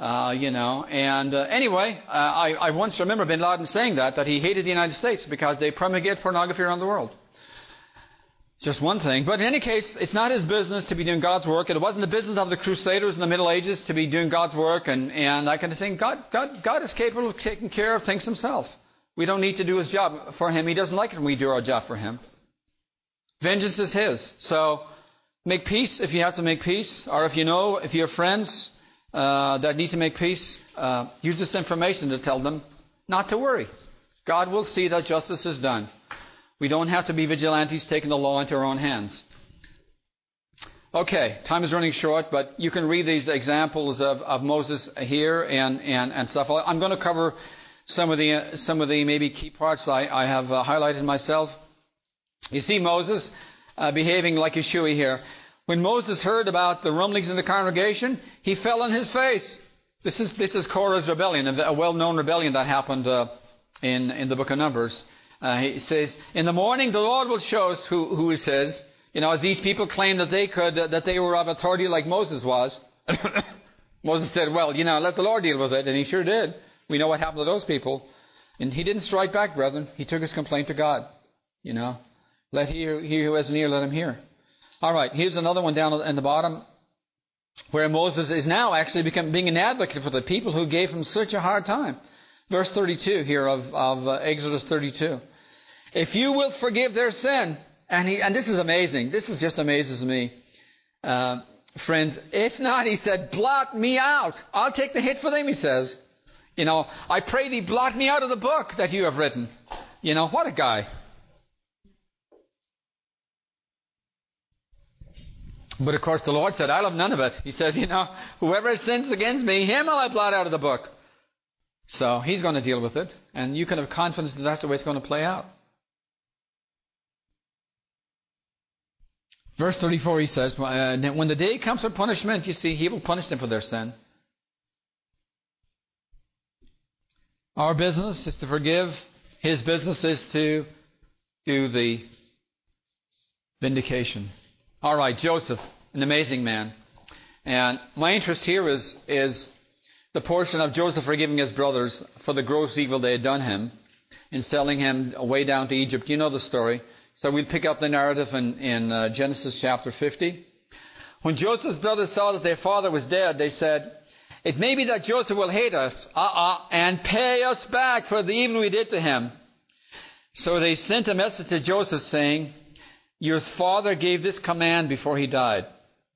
Anyway, I once remember bin Laden saying that he hated the United States because they promulgate pornography around the world. Just one thing. But in any case, it's not his business to be doing God's work. It wasn't the business of the Crusaders in the Middle Ages to be doing God's work and that kind of thing. God is capable of taking care of things himself. We don't need to do his job for him. He doesn't like it when we do our job for him. Vengeance is his. So make peace if you have to make peace. Or if you have friends that need to make peace, use this information to tell them not to worry. God will see that justice is done. We don't have to be vigilantes taking the law into our own hands. Okay, time is running short, but you can read these examples of Moses here and stuff. I'm going to cover some of the maybe key parts I have highlighted myself. You see Moses behaving like Yeshua here. When Moses heard about the rumblings in the congregation, he fell on his face. This is Korah's rebellion, a well-known rebellion that happened in the book of Numbers. He says, in the morning the Lord will show us who he says. As these people claim that they were of authority like Moses was. Moses said, well, let the Lord deal with it. And he sure did. We know what happened to those people. And he didn't strike back, brethren. He took his complaint to God. Let he who has an ear, let him hear. All right, here's another one down in the bottom, where Moses is now actually being an advocate for the people who gave him such a hard time. Verse 32 here of Exodus 32. If you will forgive their sin, and this is amazing. This just amazes me. Friends, if not, he said, blot me out. I'll take the hit for them, he says. I pray thee blot me out of the book that you have written. What a guy. But of course the Lord said, I'll have none of it. He says, whoever sins against me, him will I blot out of the book. So he's going to deal with it. And you can have confidence that that's the way it's going to play out. Verse 34, he says, when the day comes for punishment, you see, he will punish them for their sin. Our business is to forgive. His business is to do the vindication. All right, Joseph, an amazing man. And my interest here is the portion of Joseph forgiving his brothers for the gross evil they had done him in selling him away down to Egypt. You know the story. So we'll pick up the narrative in Genesis chapter 50. When Joseph's brothers saw that their father was dead, they said, it may be that Joseph will hate us and pay us back for the evil we did to him. So they sent a message to Joseph saying, your father gave this command before he died.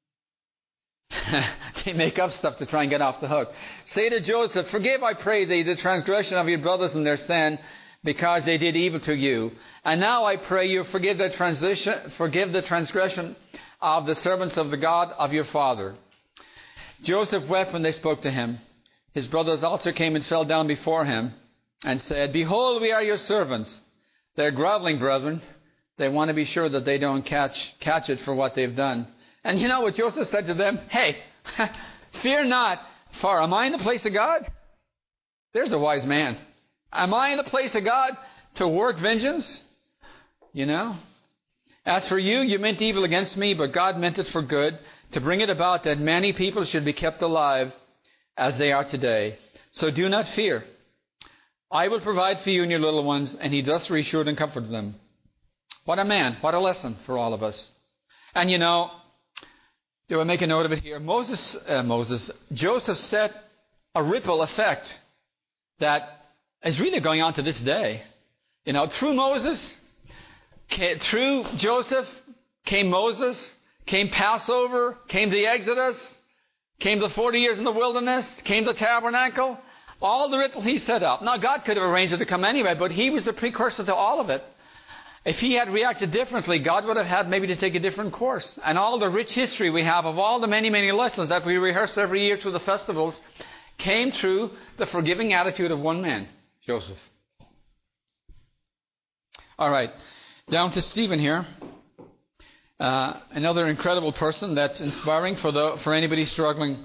They make up stuff to try and get off the hook. Say to Joseph, forgive, I pray thee, the transgression of your brothers and their sin, because they did evil to you. And now I pray you, forgive the transgression of the servants of the God of your father. Joseph wept when they spoke to him. His brothers also came and fell down before him and said, behold, we are your servants. They're groveling, brethren. They want to be sure that they don't catch it for what they've done. And you know what Joseph said to them? Hey, fear not, for am I in the place of God? There's a wise man. Am I in the place of God to work vengeance? As for you, you meant evil against me, but God meant it for good, to bring it about that many people should be kept alive as they are today. So do not fear. I will provide for you and your little ones. And he thus reassured and comforted them. What a man. What a lesson for all of us. And they will make a note of it here. Joseph set a ripple effect that is really going on to this day. You know, through Moses, through Joseph, came Moses, came Passover, came the Exodus, came the 40 years in the wilderness, came the tabernacle, all the ritual he set up. Now, God could have arranged it to come anyway, but he was the precursor to all of it. If he had reacted differently, God would have had maybe to take a different course. And all the rich history we have of all the many, many lessons that we rehearse every year through the festivals came through the forgiving attitude of one man, Joseph. All right, down to Stephen here. Another incredible person that's inspiring for anybody struggling.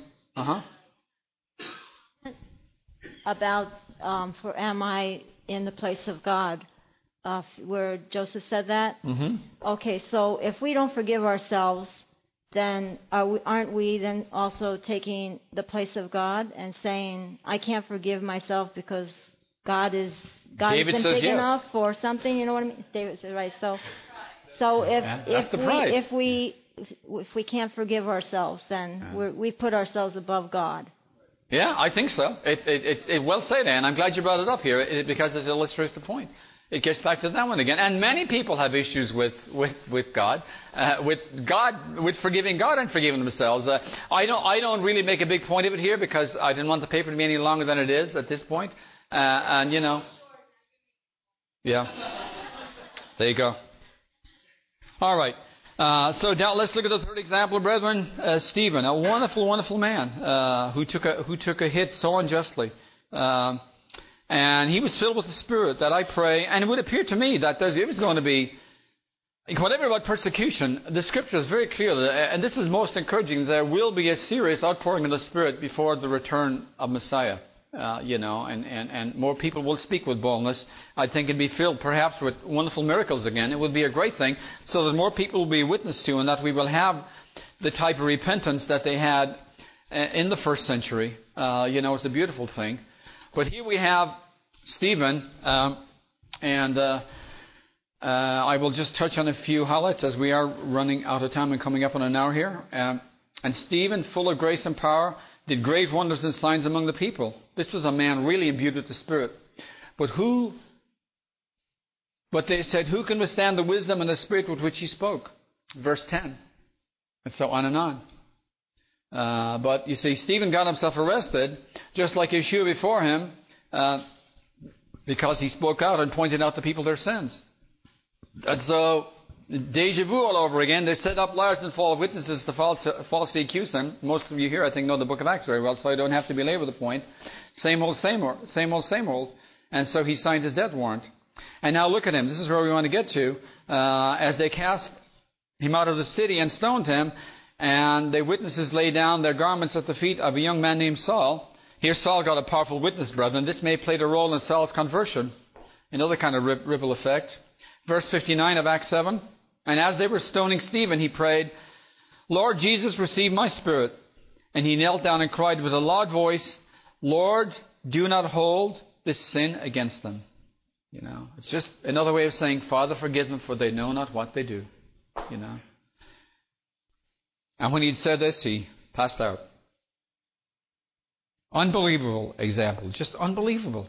About am I in the place of God? Where Joseph said that? Mm-hmm. Okay, so if we don't forgive ourselves, then aren't we then also taking the place of God and saying, I can't forgive myself because God isn't big enough or something? You know what I mean? David said, right. So if we can't forgive ourselves, then we put ourselves above God. Yeah, I think so. It well said, Anne. I'm glad you brought it up here because it illustrates the point. It gets back to that one again. And many people have issues with God, with forgiving God and forgiving themselves. I don't really make a big point of it here because I didn't want the paper to be any longer than it is at this point. And you know, yeah, there you go. All right. So now let's look at the third example, brethren. Stephen, a wonderful, wonderful man who took a hit so unjustly. And he was filled with the Spirit, that I pray. And it would appear to me that there was going to be, whatever about persecution, the Scripture is very clear, and this is most encouraging, there will be a serious outpouring of the Spirit before the return of Messiah. And more people will speak with boldness. I think and be filled perhaps with wonderful miracles again. It would be a great thing so that more people will be witness to, and that we will have the type of repentance that they had in the first century. It's a beautiful thing. But here we have Stephen, and I will just touch on a few highlights as we are running out of time and coming up on an hour here. And Stephen, full of grace and power, did great wonders and signs among the people. This was a man really imbued with the Spirit. But they said, who can withstand the wisdom and the Spirit with which he spoke? Verse 10. And so on and on. But you see, Stephen got himself arrested, just like Yeshua before him, because he spoke out and pointed out to people their sins. And so, deja vu all over again. They set up liars and false witnesses to falsely accuse him. Most of you here, I think, know the book of Acts very well, so I don't have to belabor the point. Same old. And so he signed his death warrant. And now look at him. This is where we want to get to. As they cast him out of the city and stoned him, and the witnesses laid down their garments at the feet of a young man named Saul. Here Saul got a powerful witness, brethren. This may have played a role in Saul's conversion. Another kind of ripple effect. Verse 59 of Acts 7. And as they were stoning Stephen, he prayed, Lord Jesus, receive my spirit. And he knelt down and cried with a loud voice, Lord, do not hold this sin against them. It's just another way of saying, Father, forgive them, for they know not what they do. And when he'd said this, he passed out. Unbelievable example. Just unbelievable.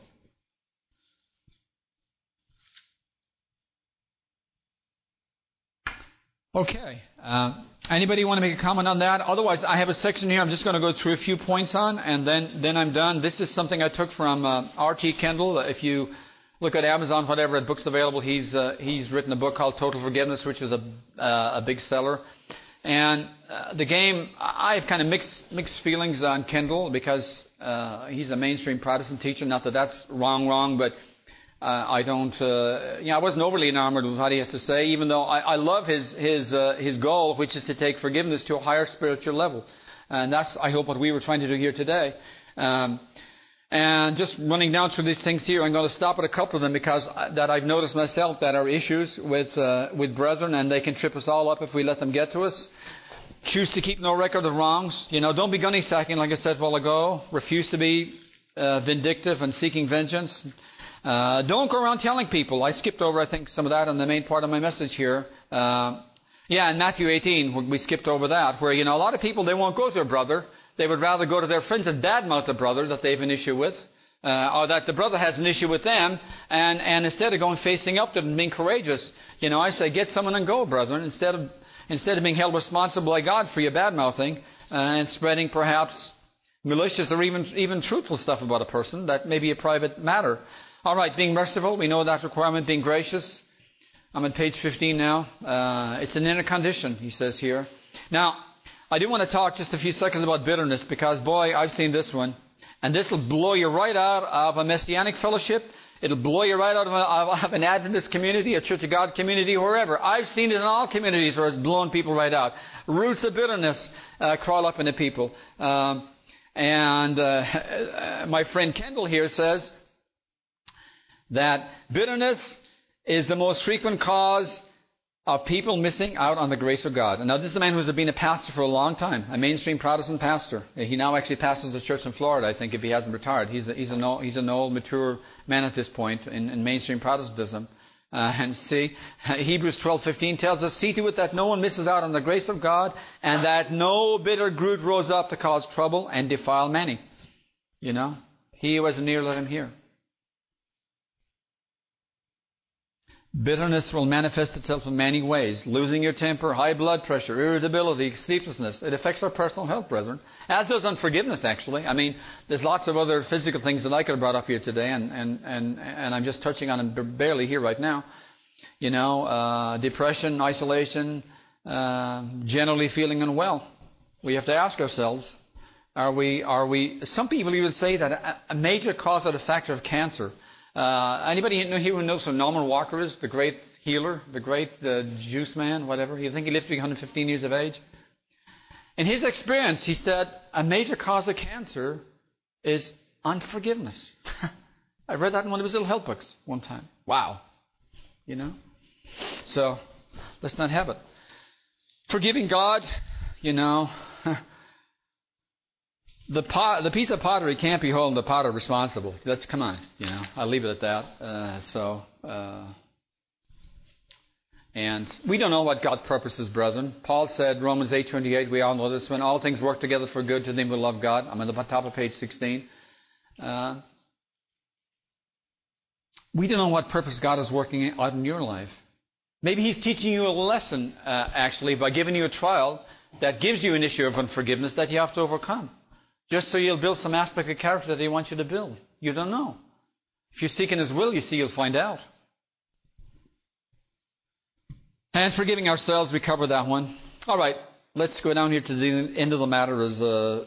Okay. Anybody want to make a comment on that? Otherwise, I have a section here I'm just going to go through a few points on, and then I'm done. This is something I took from R.T. Kendall. If you look at Amazon, whatever, at books available, he's written a book called Total Forgiveness, which is a big seller. And the game, I have kind of mixed feelings on Kendall because he's a mainstream Protestant teacher. Not that that's wrong, but I don't. I wasn't overly enamored with what he has to say, even though I love his goal, which is to take forgiveness to a higher spiritual level, and that's, I hope, what we were trying to do here today. And just running down through these things here, I'm going to stop at a couple of them because that I've noticed myself that are issues with brethren, and they can trip us all up if we let them get to us. Choose to keep no record of wrongs. Don't be gunny sacking, like I said a while ago. Refuse to be vindictive and seeking vengeance. Don't go around telling people. I skipped over, I think, some of that on the main part of my message here. In Matthew 18, we skipped over that, where, a lot of people, they won't go to a brother. They would rather go to their friends and badmouth the brother that they have an issue with. or that the brother has an issue with them, and instead of going facing up to them and being courageous, I say, get someone and go, brethren, instead of being held responsible by God for your bad-mouthing and spreading perhaps malicious or even truthful stuff about a person. That may be a private matter. All right, being merciful, we know that requirement. Being gracious. I'm on page 15 now. It's an inner condition, he says here. Now, I do want to talk just a few seconds about bitterness because, boy, I've seen this one. And this will blow you right out of a Messianic fellowship. It'll blow you right out of an Adventist community, a Church of God community, wherever. I've seen it in all communities where it's blown people right out. Roots of bitterness crawl up into people. And my friend Kendall here says that bitterness is the most frequent cause of people missing out on the grace of God. And now this is a man who's been a pastor for a long time, a mainstream Protestant pastor. He now actually pastors a church in Florida, I think, if he hasn't retired. He's an old, mature man at this point in mainstream Protestantism. And see, Hebrews 12:15 tells us, see to it that no one misses out on the grace of God, and that no bitter root rose up to cause trouble and defile many. He who has an ear, let him hear. Bitterness will manifest itself in many ways. Losing your temper, high blood pressure, irritability, sleeplessness. It affects our personal health, brethren. As does unforgiveness, actually. I mean, there's lots of other physical things that I could have brought up here today, and I'm just touching on them barely here right now. Depression, isolation, generally feeling unwell. We have to ask ourselves, are we, some people even say that a major cause or factor of cancer. Anybody here who knows who Norman Walker is, the great healer, the great juice man, whatever? You think he lived to be 115 years of age? In his experience, he said a major cause of cancer is unforgiveness. I read that in one of his little health books one time. Wow. So, let's not have it. Forgiving God, the piece of pottery can't be holding the potter responsible. Come on, I'll leave it at that. And we don't know what God's purpose is, brethren. Paul said, Romans 8:28, we all know this one, all things work together for good to them who love God. I'm on the top of page 16. We don't know what purpose God is working out in your life. Maybe He's teaching you a lesson, actually, by giving you a trial that gives you an issue of unforgiveness that you have to overcome. Just so you'll build some aspect of character that He wants you to build. You don't know. If you seek in His will, you'll find out. And forgiving ourselves, we covered that one. All right, let's go down here to the end of the matter as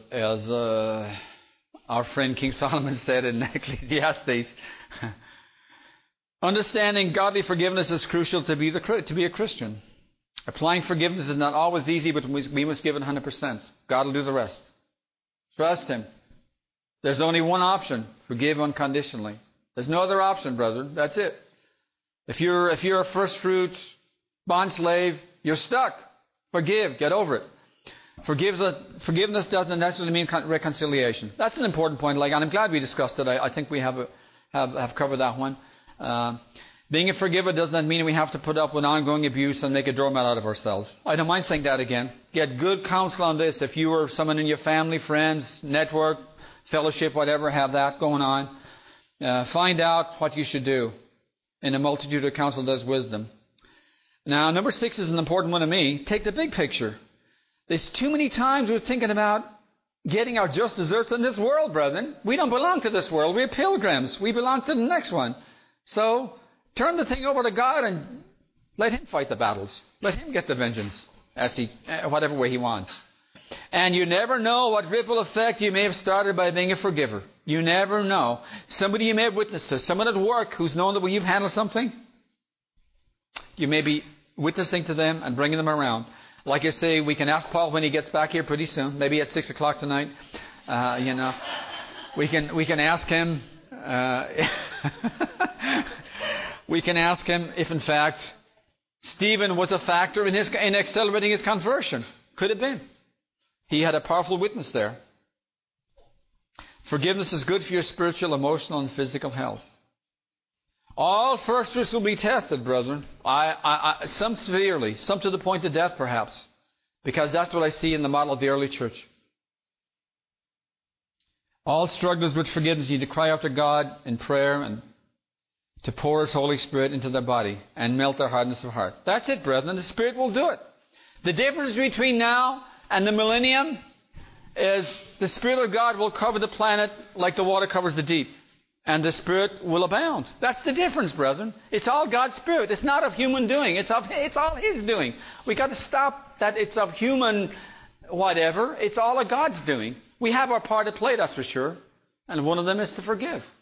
our friend King Solomon said in Ecclesiastes. Understanding godly forgiveness is crucial to be a Christian. Applying forgiveness is not always easy, but we must give it 100%. God will do the rest. Trust Him. There's only one option. Forgive unconditionally. There's no other option, brethren. That's it. If you're a first fruit bond slave, you're stuck. Forgive. Get over it. Forgiveness doesn't necessarily mean reconciliation. That's an important point. And I'm glad we discussed it. I think we have covered that one. Being a forgiver does not mean we have to put up with ongoing abuse and make a doormat out of ourselves. I don't mind saying that again. Get good counsel on this. If you or someone in your family, friends, network, fellowship, whatever, have that going on, find out what you should do. In a multitude of counsel there's wisdom. Now, number 6 is an important one to me. Take the big picture. There's too many times we're thinking about getting our just desserts in this world, brethren. We don't belong to this world. We're pilgrims. We belong to the next one. So, turn the thing over to God and let Him fight the battles. Let Him get the vengeance whatever way He wants. And you never know what ripple effect you may have started by being a forgiver. You never know. Somebody you may have witnessed to, someone at work who's known that when you've handled something, you may be witnessing to them and bringing them around. Like I say, we can ask Paul when he gets back here pretty soon, maybe at 6 o'clock tonight. We can ask him. We can ask him if, in fact, Stephen was a factor in accelerating his conversion. Could have been. He had a powerful witness there. Forgiveness is good for your spiritual, emotional, and physical health. All first fruits will be tested, brethren. Some severely, some to the point of death, perhaps, because that's what I see in the model of the early church. All strugglers with forgiveness need to cry out to God in prayer and to pour His Holy Spirit into their body and melt their hardness of heart. That's it, brethren. The Spirit will do it. The difference between now and the millennium is the Spirit of God will cover the planet like the water covers the deep. And the Spirit will abound. That's the difference, brethren. It's all God's Spirit. It's not of human doing. It's all His doing. We got to stop that it's of human whatever. It's all of God's doing. We have our part to play, that's for sure. And one of them is to forgive.